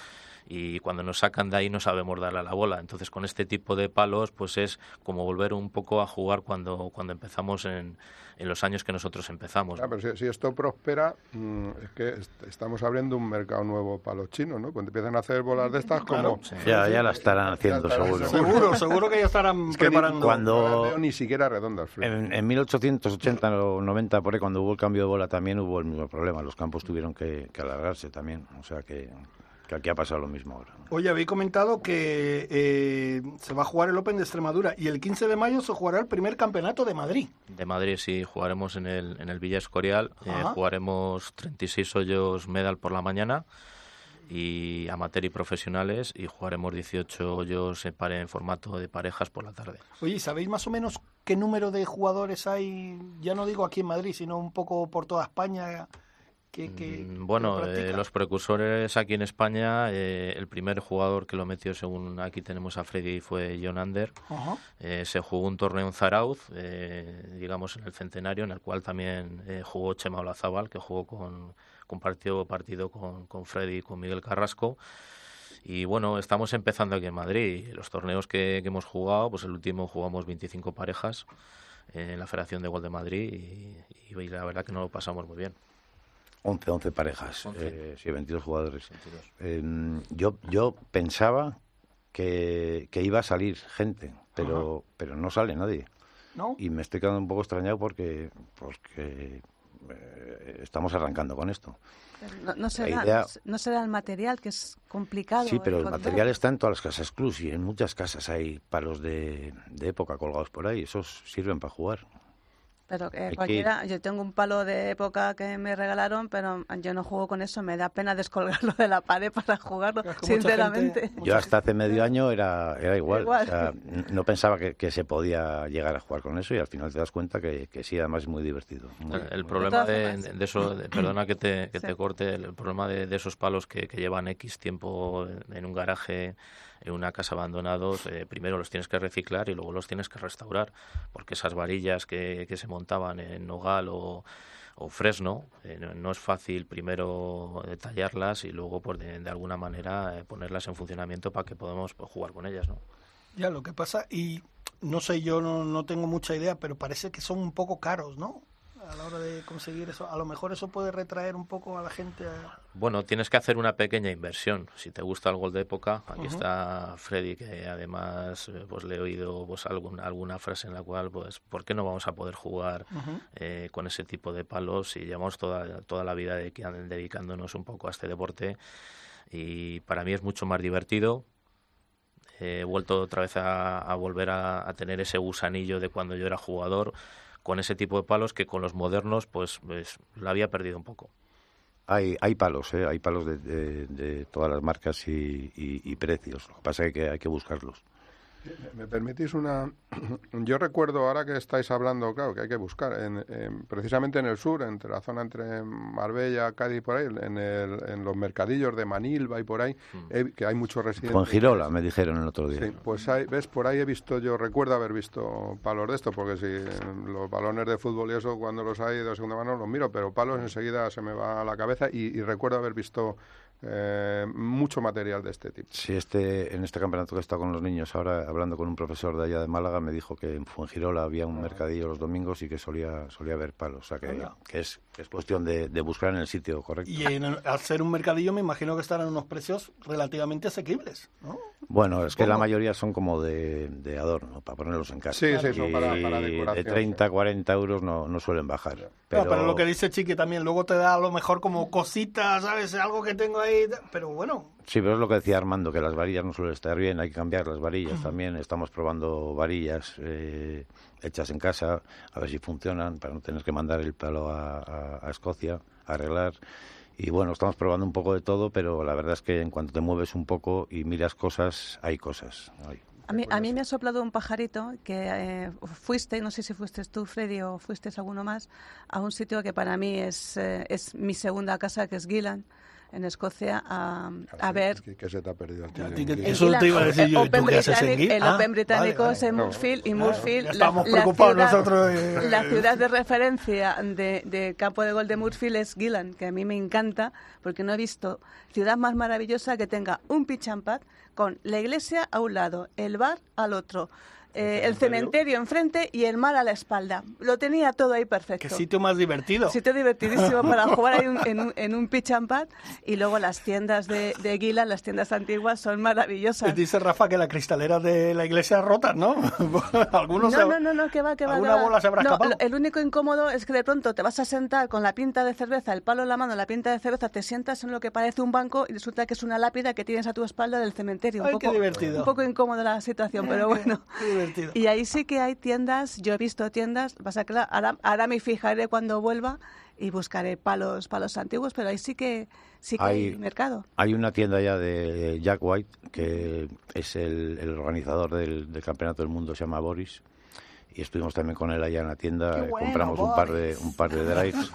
y cuando nos sacan de ahí no sabemos darle a la bola. Entonces con este tipo de palos pues es como volver un poco a jugar cuando empezamos en los años que nosotros empezamos. Pero si esto prospera, es que estamos abriendo un mercado nuevo para los chinos, ¿no? Cuando empiezan a hacer bolas de estas, como... Sí. Ya la estarán haciendo, Seguro que ya estarán preparando. No veo ni siquiera redonda el frío. En 1880 o 90, por ahí, cuando hubo el cambio de bola, también hubo el mismo problema. Los campos tuvieron que alargarse también. O sea que aquí ha pasado lo mismo ahora. Oye, habéis comentado que se va a jugar el Open de Extremadura y el 15 de mayo se jugará el primer campeonato de Madrid. De Madrid, sí, jugaremos en el Villa Escorial. Jugaremos 36 hoyos medal por la mañana y amateur y profesionales, y jugaremos 18 hoyos en formato de parejas por la tarde. Oye, ¿sabéis más o menos qué número de jugadores hay? Ya no digo aquí en Madrid, sino un poco por toda España. Bueno, los precursores aquí en España, el primer jugador que lo metió, según aquí tenemos a Freddy, fue John Ander. Se jugó un torneo en Zarauz, digamos en el centenario, en el cual también jugó Chema Olazábal, que jugó compartió partido con Freddy y con Miguel Carrasco. Y bueno, estamos empezando aquí en Madrid. Los torneos que hemos jugado, pues el último jugamos 25 parejas en la Federación de Golf de Madrid y la verdad que nos lo pasamos muy bien. 11 parejas, 11. Sí, 22 jugadores. 22. Yo pensaba que iba a salir gente, pero no sale nadie. ¿No? Y me estoy quedando un poco extrañado porque estamos arrancando con esto. No será el material, que es complicado. Sí, pero el encontrar. material está en todas las casas clubs y en muchas casas hay palos de época colgados por ahí. Esos sirven para jugar. Pero cualquiera, yo tengo un palo de época que me regalaron, pero yo no juego con eso, me da pena descolgarlo de la pared para jugarlo, sinceramente. Yo hasta hace medio año era igual. O sea, no pensaba que se podía llegar a jugar con eso y al final te das cuenta que sí, además es muy divertido. El problema de eso, perdona que te corte, el problema de esos palos que llevan X tiempo en un garaje, en una casa abandonados, primero los tienes que reciclar y luego los tienes que restaurar, porque esas varillas que se montaban en nogal o fresno, no es fácil primero detallarlas y luego pues, de alguna manera ponerlas en funcionamiento para que podamos jugar con ellas, ¿no? Ya, lo que pasa, y no sé, yo no tengo mucha idea, pero parece que son un poco caros, ¿no? A la hora de conseguir eso, a lo mejor eso puede retraer un poco a la gente. Bueno, tienes que hacer una pequeña inversión. Si te gusta el golf de época, aquí está Freddy, que además pues le he oído pues alguna frase en la cual, pues, ¿por qué no vamos a poder jugar con ese tipo de palos si llevamos toda la vida dedicándonos un poco a este deporte? Y para mí es mucho más divertido. He vuelto otra vez a volver a tener ese gusanillo de cuando yo era jugador, con ese tipo de palos que con los modernos pues la había perdido un poco. Hay palos, hay palos de todas las marcas y precios. Lo que pasa es que hay que buscarlos. ¿Me permitís una...? Yo recuerdo, ahora que estáis hablando, claro, que hay que buscar, precisamente en el sur, entre la zona entre Marbella, Cádiz, por ahí, en los mercadillos de Manilva y por ahí, que hay muchos residentes. Fuengirola, me dijeron el otro día. Sí, pues por ahí he visto, yo recuerdo haber visto palos de esto, porque si los balones de fútbol y eso, cuando los hay de segunda mano los miro, pero palos enseguida se me va a la cabeza y recuerdo haber visto mucho material de este tipo. Sí, en este campeonato que he estado con los niños ahora, hablando con un profesor de allá de Málaga, me dijo que en Fuengirola había un mercadillo los domingos y que solía haber palos. O sea que es cuestión de buscar en el sitio correcto. Y al ser un mercadillo me imagino que estarán unos precios relativamente asequibles, ¿no? Bueno, es que la mayoría son como de adorno, para ponerlos en casa. Sí, son para decoración. De 30, 40 euros no suelen bajar. Pero lo que dice Chiqui también, luego te da a lo mejor como cositas, ¿sabes? Algo que tengo ahí, pero bueno. Sí, pero es lo que decía Armando, que las varillas no suelen estar bien, hay que cambiar las varillas también. Estamos probando varillas hechas en casa, a ver si funcionan, para no tener que mandar el palo a Escocia a arreglar. Y bueno, estamos probando un poco de todo, pero la verdad es que en cuanto te mueves un poco y miras cosas, hay cosas. A mí me ha soplado un pajarito que fuiste, no sé si fuiste tú, Freddy, o fuiste alguno más, a un sitio que para mí es mi segunda casa, que es Guilan. en Escocia a ver. ¿Qué se te ha perdido? Eso te iba a decir yo. El Open británico es en Murfield, y Murfield, estamos preocupados nosotros. La ciudad de referencia de campo de gol de Murfield es Gillan, que a mí me encanta, porque no he visto ciudad más maravillosa que tenga un pitch and pad con la iglesia a un lado, el bar al otro, el cementerio enfrente y el mar a la espalda. Lo tenía todo ahí perfecto. Qué sitio más divertido. Sitio divertidísimo para jugar ahí en un pitch and pad. Y luego las tiendas de Gillan, las tiendas antiguas, son maravillosas. Dice Rafa que la cristalera de la iglesia rotas, ¿no? Algunos no, que va. ¿Alguna bola se habrá escapado? El único incómodo es que de pronto te vas a sentar con la pinta de cerveza, el palo en la mano, la pinta de cerveza, te sientas en lo que parece un banco y resulta que es una lápida que tienes a tu espalda del cementerio. Qué divertido. Un poco incómoda la situación, pero bueno. Qué divertido. Y ahí sí que hay tiendas, yo he visto tiendas, pasa que ahora me fijaré cuando vuelva y buscaré palos antiguos, pero ahí sí que hay mercado. Hay una tienda ya de Jack White, que es el organizador del Campeonato del Mundo, se llama Boris, y estuvimos también con él allá en la tienda, compramos un par de drives.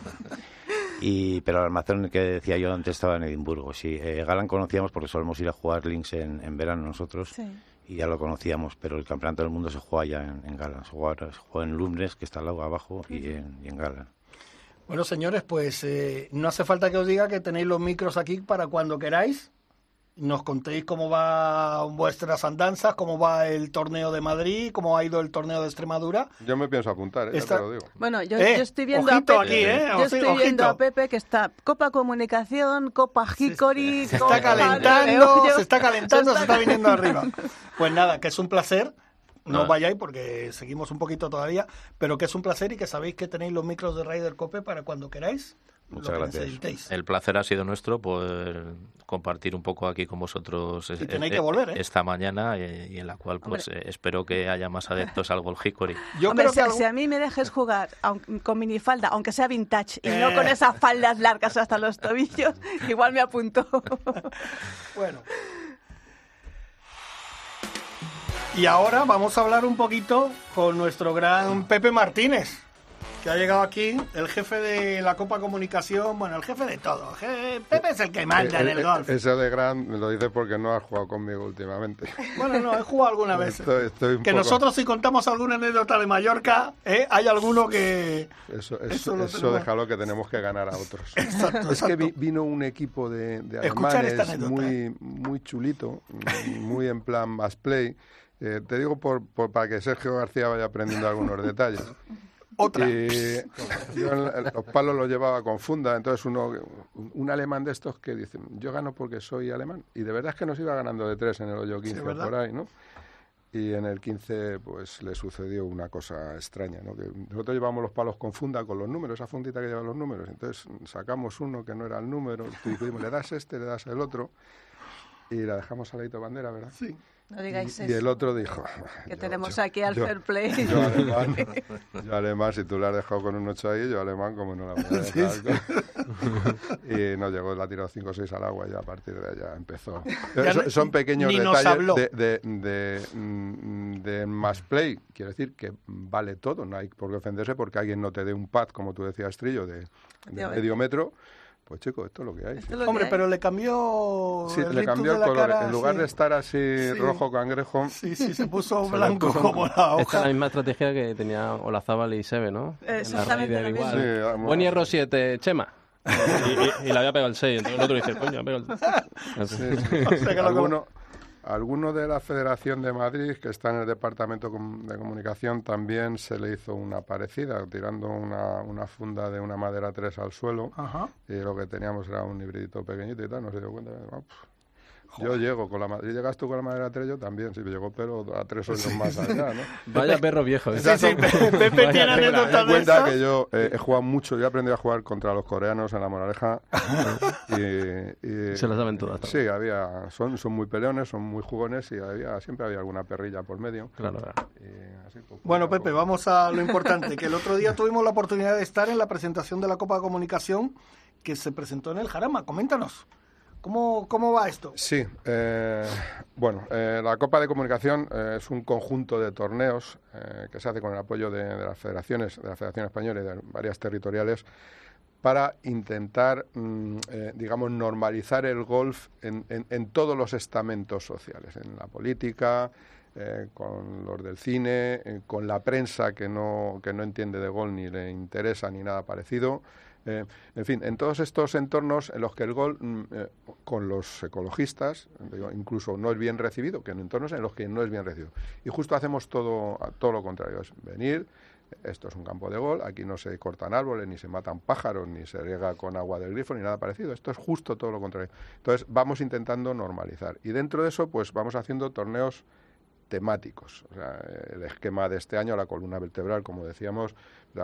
Pero el almacén que decía yo antes estaba en Edimburgo. Sí, Galán conocíamos porque solemos ir a jugar links en verano nosotros. Sí. Y ya lo conocíamos, pero el Campeonato del Mundo se juega ya en Galán. Se juega en Lumnes, que está al lado abajo, y en Galán. Bueno, señores, pues no hace falta que os diga que tenéis los micros aquí para cuando queráis. Nos contéis cómo va vuestras andanzas, cómo va el torneo de Madrid, cómo ha ido el torneo de Extremadura. Yo me pienso apuntar, ya te lo digo. Bueno, yo estoy viendo a Pepe, aquí, estoy viendo a Pepe que está Copa Comunicación, Copa Hickory... Se está calentando, se está viniendo arriba. Pues nada, que es un placer. No vayáis porque seguimos un poquito todavía, pero que es un placer y que sabéis que tenéis los micros de Ryder Cope para cuando queráis. Muchas gracias. El placer ha sido nuestro poder compartir un poco aquí con vosotros y tenéis que volver, esta mañana y en la cual pues espero que haya más adeptos al Golf Hickory. Si a mí me dejes jugar con minifalda, aunque sea vintage, y no con esas faldas largas hasta los tobillos, igual me apunto. Bueno. Y ahora vamos a hablar un poquito con nuestro gran Pepe Martínez, que ha llegado aquí, el jefe de la Copa Comunicación, bueno, el jefe de todo. Pepe es el que manda en el golf. Eso de gran me lo dice porque no has jugado conmigo últimamente. Bueno, no, he jugado alguna vez. Estoy que nosotros si contamos alguna anécdota de Mallorca, hay alguno que... Eso déjalo, que tenemos que ganar a otros. Exacto. Es que vino un equipo de alemanes muy chulito, muy en plan mass play. Te digo para que Sergio García vaya aprendiendo algunos detalles. Otra. Yo los palos los llevaba con funda, entonces un alemán de estos que dice, yo gano porque soy alemán, y de verdad es que nos iba ganando de 3 en el hoyo 15 por ahí, ¿no? Y en el 15 pues le sucedió una cosa extraña, ¿no? Que nosotros llevamos los palos con funda, con los números, esa fundita que lleva los números, entonces sacamos uno que no era el número, y dijimos, le das le das el otro, y la dejamos al ladito bandera, ¿verdad? Sí. No digáis eso. Y el otro dijo... Que tenemos aquí al fair play. Yo alemán, si tú la has dejado con un 8 ahí, yo alemán como no la voy a dejar. Sí. Y no llegó, la tiró 5 o 6 al agua y a partir de allá empezó. Son pequeños detalles de mass play. Quiero decir que vale todo, no hay por qué ofenderse porque alguien no te dé un pad, como tú decías, Trillo, de medio metro. Pues chico, esto es lo que hay. Hombre, pero le cambió le cambió el color. En lugar de estar así rojo cangrejo... Sí, se puso blanco como la hoja. Esta es la misma estrategia que tenía Olazábal y Seve, ¿no? Exactamente la misma. Sí, buen hierro 7, Chema. Y le había pegado el 6. Entonces el otro dice, coño, pegado el 6. Alguno de la Federación de Madrid, que está en el Departamento de Comunicación, también se le hizo una parecida, tirando una funda de una madera 3 al suelo. Ajá. Y lo que teníamos era un hibridito pequeñito y tal, no se dio cuenta. Yo llego con la madera. ¿Llegas tú con la madera 3? Yo también, sí, me llegó, pero a 3 hoyos más allá, ¿no? Vaya perro viejo. Sí, Pepe tiene anécdotas de cuenta que yo he jugado mucho, yo he aprendido a jugar contra los coreanos en la Moraleja. y se las saben todas. Sí, son muy peleones, son muy jugones y siempre había alguna perrilla por medio. Claro. Bueno, Pepe, vamos a lo importante, que el otro día tuvimos la oportunidad de estar en la presentación de la Copa de Comunicación que se presentó en el Jarama. Coméntanos. ¿Cómo va esto? Sí, la Copa de Comunicación es un conjunto de torneos que se hace con el apoyo de las federaciones, de la Federación Española y de varias territoriales, para intentar, digamos, normalizar el golf en todos los estamentos sociales, en la política, con los del cine, con la prensa que no entiende de golf ni le interesa ni nada parecido. En fin, en todos estos entornos en los que el golf, con los ecologistas, incluso no es bien recibido, que en entornos en los que no es bien recibido. Y justo hacemos todo lo contrario, es venir, esto es un campo de golf, aquí no se cortan árboles, ni se matan pájaros, ni se riega con agua del grifo, ni nada parecido. Esto es justo todo lo contrario. Entonces, vamos intentando normalizar. Y dentro de eso, pues vamos haciendo torneos temáticos. O sea, el esquema de este año, la columna vertebral, como decíamos,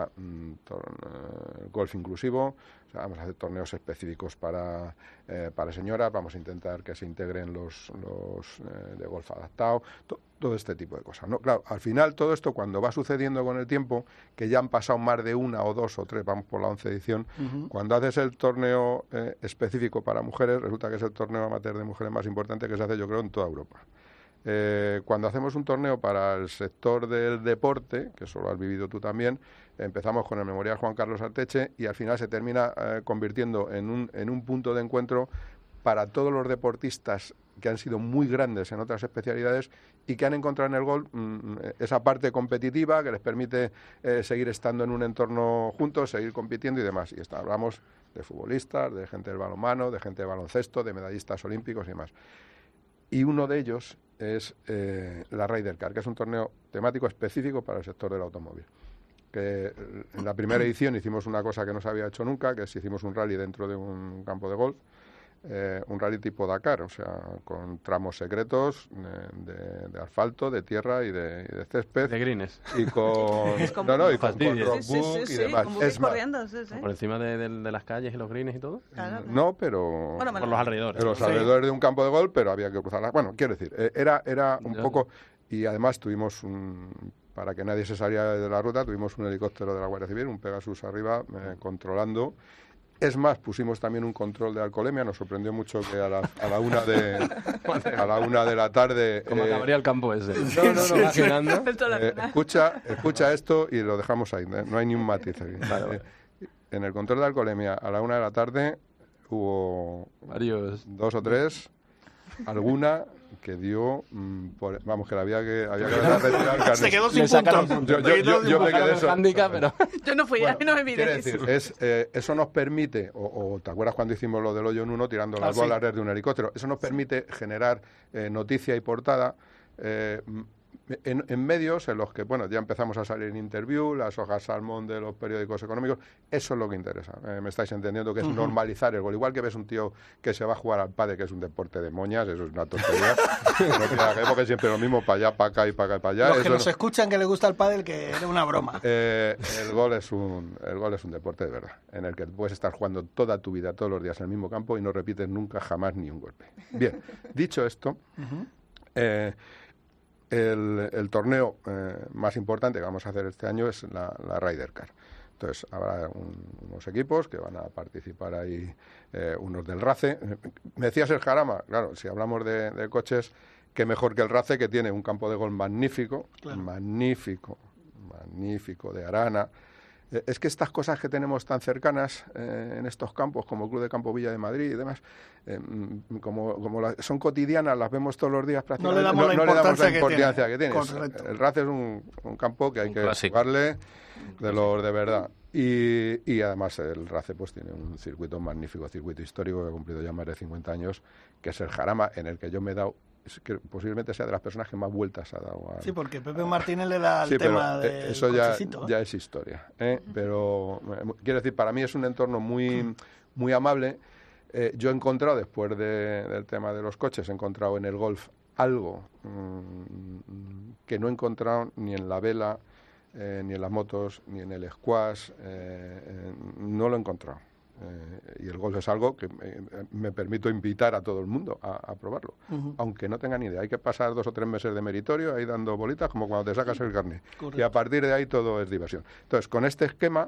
golf inclusivo. O sea, vamos a hacer torneos específicos para señoras, vamos a intentar que se integren los de golf adaptado, todo este tipo de cosas, ¿no? Claro, al final todo esto, cuando va sucediendo con el tiempo, que ya han pasado más de 1 o 2 o 3, vamos por la 11ª edición, cuando haces el torneo específico para mujeres, resulta que es el torneo amateur de mujeres más importante que se hace, yo creo, en toda Europa. Cuando hacemos un torneo para el sector del deporte, que eso lo has vivido tú también, empezamos con el Memorial Juan Carlos Arteche y al final se termina convirtiendo en un punto de encuentro para todos los deportistas que han sido muy grandes en otras especialidades y que han encontrado en el golf esa parte competitiva que les permite seguir estando en un entorno juntos, seguir compitiendo y demás. Y hablamos de futbolistas, de gente del balonmano, de gente de baloncesto, de medallistas olímpicos y demás. Y uno de ellos es la Ryder Cup, que es un torneo temático específico para el sector del automóvil. Que en la primera edición hicimos una cosa que no se había hecho nunca, que es hicimos un rally dentro de un campo de golf, un rally tipo Dakar, o sea, con tramos secretos de asfalto, de tierra y de césped. De greens. Y con rockbook y demás. Es más, por encima de las calles y los greens y todo. Claro. No, pero por los alrededores. En los alrededores de un campo de golf, pero había que cruzarla. Bueno, quiero decir, era un poco... Y además tuvimos para que nadie se saliera de la ruta, tuvimos un helicóptero de la Guardia Civil, un Pegasus arriba, controlando. Es más, pusimos también un control de alcoholemia. Nos sorprendió mucho que a la 1 de la tarde... Como acabaría el campo ese. No, escucha esto y lo dejamos ahí. No hay ni un matiz ahí. Vale. En el control de alcoholemia, a la 1 de la tarde, hubo varios 2 o 3, alguna que dio, vamos, que había que retirar el carnet. Se quedó sin puntos. Yo me quedé eso. Pero... Yo no fui, a mí no me miréis. Quiero decir, eso nos permite, o ¿te acuerdas cuando hicimos lo del hoyo en uno tirando las bolas desde un helicóptero? Eso nos permite generar noticia y portada en medios en los que, bueno, ya empezamos a salir en interview, las hojas salmón de los periódicos económicos. Eso es lo que interesa. Me estáis entendiendo, que es normalizar el gol. Igual que ves un tío que se va a jugar al pádel, que es un deporte de moñas, eso es una tontería. No tiene que, porque siempre lo mismo, para allá, para acá y para acá y para allá. Los que nos escuchan que les gusta el pádel, que era una broma. El gol es un deporte de verdad, en el que puedes estar jugando toda tu vida, todos los días en el mismo campo y no repites nunca, jamás, ni un golpe. Bien, dicho esto... El torneo más importante que vamos a hacer este año es la Ryder Cup. Entonces, habrá unos equipos que van a participar ahí, unos del RACE. Me decías el Jarama, claro, si hablamos de coches, qué mejor que el RACE, que tiene un campo de golf magnífico, claro. magnífico, de arana. Es que estas cosas que tenemos tan cercanas en estos campos, como el Club de Campo Villa de Madrid y demás, son cotidianas, las vemos todos los días prácticamente. No le damos la importancia que tiene. El RACE es un campo que hay que jugarle de los de verdad. Y además el RACE pues tiene un circuito magnífico, circuito histórico que ha cumplido ya más de 50 años, que es el Jarama, en el que yo me he dado, que posiblemente sea de las personas que más vueltas ha dado. Sí, porque Pepe Martínez le da el tema de eso ya es historia. Pero quiero decir, para mí es un entorno muy amable. Yo he encontrado, después del tema de los coches, he encontrado en el golf algo que no he encontrado ni en la vela, ni en las motos, ni en el squash. No lo he encontrado. Y el golf es algo que me permito invitar a todo el mundo a probarlo, aunque no tengan ni idea. Hay que pasar 2 o 3 meses de meritorio ahí dando bolitas, como cuando te sacas el carnet. Correcto. Y a partir de ahí todo es diversión. Entonces, con este esquema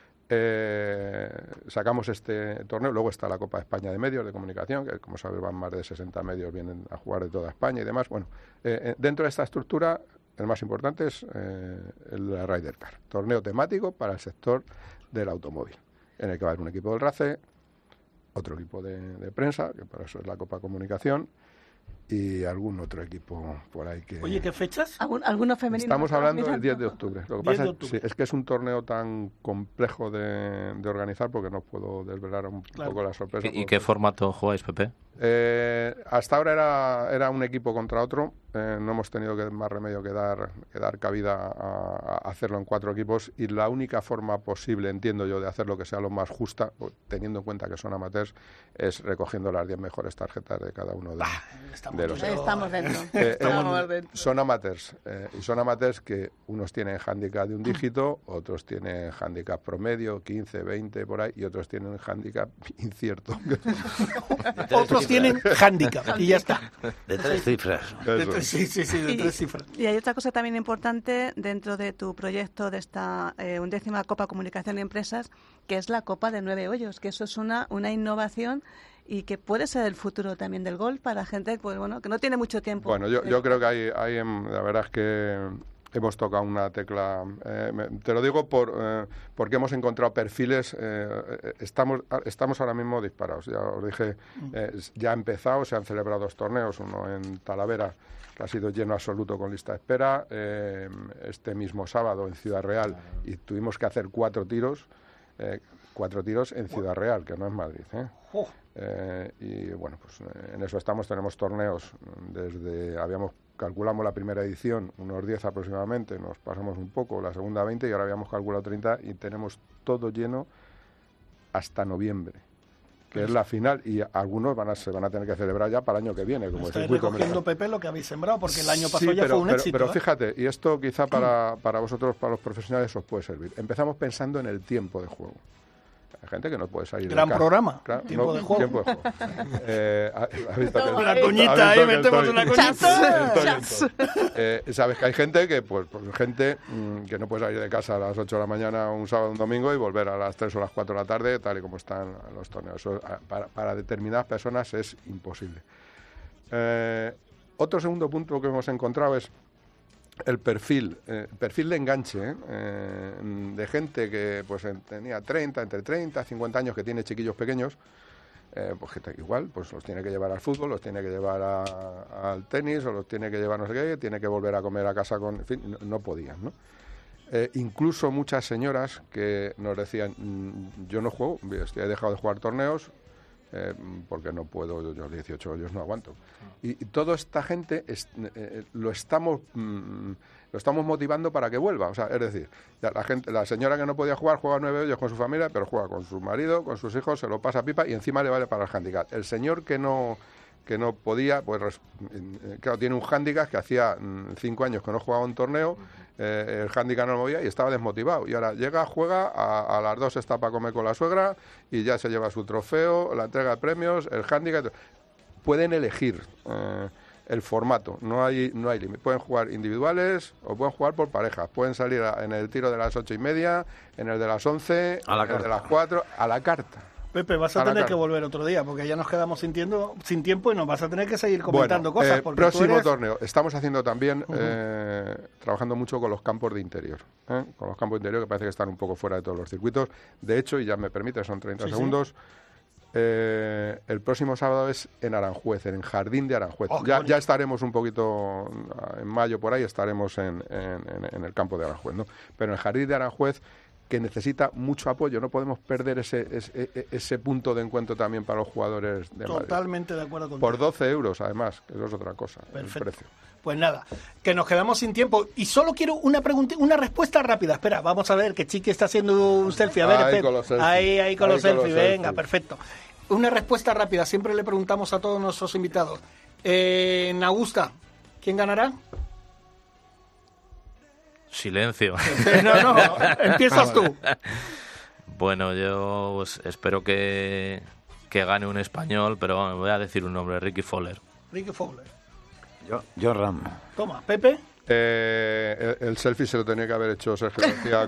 sacamos este torneo. Luego está la Copa de España de Medios de Comunicación, que como sabes van más de 60 medios, vienen a jugar de toda España y demás. Bueno, dentro de esta estructura, el más importante es la Ryder Cup, torneo temático para el sector del automóvil. en el que va a haber un equipo del RACE, otro equipo de prensa, que para eso es la Copa Comunicación, y algún otro equipo por ahí que... Oye, ¿qué fechas? ¿Alguno femenino? Estamos hablando del 10 de octubre. Lo que 10 pasa de octubre. es que es un torneo tan complejo de organizar porque no puedo desvelar un poco la sorpresa. ¿Y qué formato jugáis, Pepe? Hasta ahora era un equipo contra otro. No hemos tenido más remedio que dar cabida a hacerlo en 4 equipos, y la única forma posible, entiendo yo, de hacerlo que sea lo más justa, teniendo en cuenta que son amateurs, es recogiendo las 10 mejores tarjetas de cada uno de los equipos. Estamos dentro. Son amateurs, y son amateurs que unos tienen handicap de un dígito, otros tienen handicap promedio, 15, 20 por ahí, y otros tienen handicap incierto. Otros tienen handicap y ya está. De 3 cifras. Sí, de 3 cifras. Y hay otra cosa también importante dentro de tu proyecto de esta 11ª Copa Comunicación y Empresas, que es la Copa de 9 hoyos, que eso es una innovación y que puede ser el futuro también del golf para gente pues bueno que no tiene mucho tiempo. Bueno, yo creo que la verdad es que hemos tocado una tecla. Te lo digo porque hemos encontrado perfiles. Estamos ahora mismo disparados. Ya os dije, ya ha empezado, se han celebrado 2 torneos, uno en Talavera, que ha sido lleno absoluto con lista de espera, este mismo sábado en Ciudad Real, y tuvimos que hacer 4 tiros. 4 tiros en Ciudad Real, que no es Madrid. Y bueno, pues en eso estamos. Tenemos torneos calculamos la primera edición unos 10 aproximadamente, nos pasamos un poco, la segunda 20 y ahora habíamos calculado 30 y tenemos todo lleno hasta noviembre, que es la final, y algunos se van a tener que celebrar ya para el año que viene. Como estáis recogiendo, Pepe, lo que habéis sembrado, porque el año pasado ya fue un éxito. Pero fíjate, y esto quizá para vosotros, para los profesionales, os puede servir. Empezamos pensando en el tiempo de juego. Hay gente que no puede salir de casa. Gran programa, claro, tiempo de juego. Tiempo de juego. Una coñita ahí, metemos una coñita. Sabes que hay gente que que no puede salir de casa a las 8 de la mañana un sábado o un domingo y volver a las 3 o las 4 de la tarde, tal y como están los torneos. Eso, para determinadas personas es imposible. Otro segundo punto que hemos encontrado es el perfil de enganche de gente que pues tenía entre 30 y 50 años, que tiene chiquillos pequeños, pues que igual pues los tiene que llevar al fútbol, los tiene que llevar al tenis, o los tiene que llevar no sé qué, tiene que volver a comer a casa en fin, no podían, ¿no? Incluso muchas señoras que nos decían, yo no juego, he dejado de jugar torneos, porque no puedo, yo 18 hoyos no aguanto. Y toda esta gente lo estamos motivando para que vuelva. O sea, es decir, la señora que no podía jugar juega 9 hoyos con su familia, pero juega con su marido, con sus hijos, se lo pasa pipa y encima le vale para el handicap. El señor que no podía, pues claro, tiene un hándicap que hacía 5 años que no jugaba un torneo, el hándicap no lo movía y estaba desmotivado. Y ahora juega, a las 2 está para comer con la suegra y ya se lleva su trofeo, la entrega de premios, el hándicap. Pueden elegir el formato, no hay límite. Pueden jugar individuales o pueden jugar por parejas. Pueden salir en el tiro de las 8:30, en el de las 11, en el de las 4, a la carta. Pepe, vas a tener que volver otro día, porque ya nos quedamos sin tiempo y nos vas a tener que seguir comentando cosas. Porque próximo torneo. Estamos haciendo también, trabajando mucho con los campos de interior. Con los campos de interior, que parece que están un poco fuera de todos los circuitos. De hecho, y ya me permite, son 30 segundos, el próximo sábado es en Aranjuez, en el Jardín de Aranjuez. Ya estaremos un poquito, en mayo por ahí, estaremos en el campo de Aranjuez, ¿no? Pero en el Jardín de Aranjuez, que necesita mucho apoyo, no podemos perder ese punto de encuentro también para los jugadores de Madrid. Totalmente de acuerdo contigo. Por 12 euros, además, que eso es otra cosa. Perfecto. El precio. Pues nada, que nos quedamos sin tiempo y solo quiero una respuesta rápida. Espera, vamos a ver que Chiqui está haciendo un selfie. A ver, ahí con los selfies. Ahí con los selfies. Venga, perfecto. Una respuesta rápida. Siempre le preguntamos a todos nuestros invitados. En Augusta, ¿quién ganará? Silencio. No, empiezas tú. Bueno, yo pues, espero que gane un español, pero bueno, voy a decir un nombre, Ricky Fowler. Ricky Fowler. John Ram. Toma, Pepe. El selfie se lo tenía que haber hecho Sergio García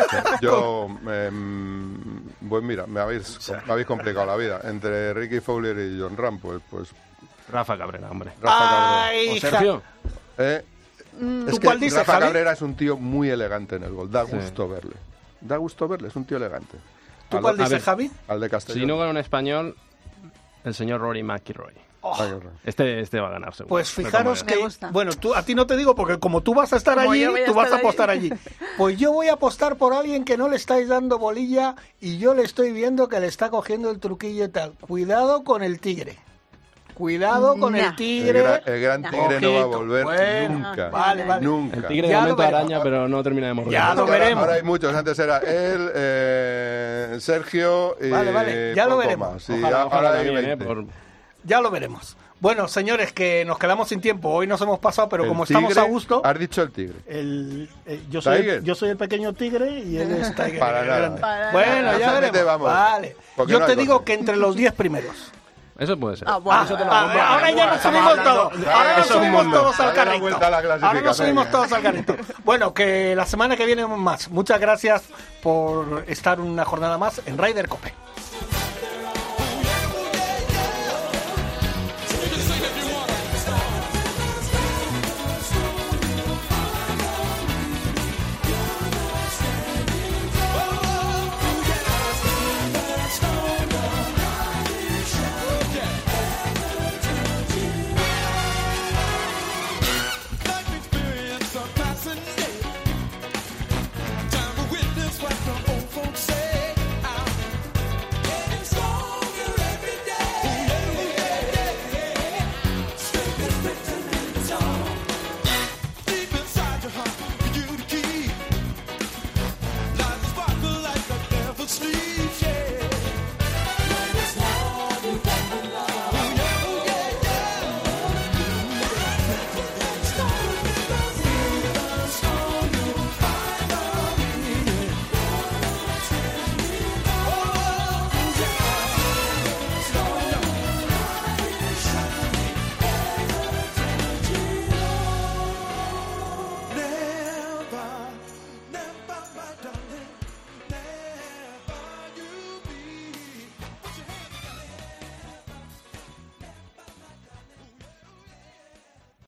pues mira, me habéis complicado la vida. Entre Ricky Fowler y John Ram, pues Rafa Cabrera, hombre. Ay, ¿O Sergio? Es que Rafa Cabrera es un tío muy elegante en el gol, da gusto verle. Es un tío elegante. ¿Tú cuál dices, Javi? Al de Castellón. Si no gana un español, el señor Rory McIlroy. Este va a ganar seguro. Pues fijaros Me que, gusta. bueno, a ti no te digo porque como tú vas a estar allí, tú vas a apostar allí. Pues yo voy a apostar por alguien que no le estáis dando bolilla y yo le estoy viendo que le está cogiendo el truquillo y tal. Cuidado con el Tigre. Cuidado con el Tigre. El gran Tigre no va a volver nunca. Vale. Nunca. El Tigre de Ya lo momento veremos. araña, pero no termina de morder. Ya lo veremos. Ahora hay muchos. Antes era él, Sergio y Vale, ya lo poco veremos. más. Sí, Ojalá ahora hay también, 20. Ya lo veremos. Bueno, señores, que nos quedamos sin tiempo. Hoy nos hemos pasado, pero El como estamos Tigre, a gusto... Has dicho el Tigre. Yo ¿Tiger? soy el pequeño Tigre y él es Tiger. Para nada. Grande. Para Bueno, nada. ya Solamente veremos. vamos. Vale. Porque Yo no te hay digo cosa. que entre los 10 primeros. Eso puede ser. Bueno. Ahora ya nos subimos todos. Ahora nos subimos todos al Dale la carrito. vuelta a la Ahora nos clasificación. subimos todos al carrito. Bueno, que la semana que viene más. Muchas gracias por estar una jornada más en Ryder Cope.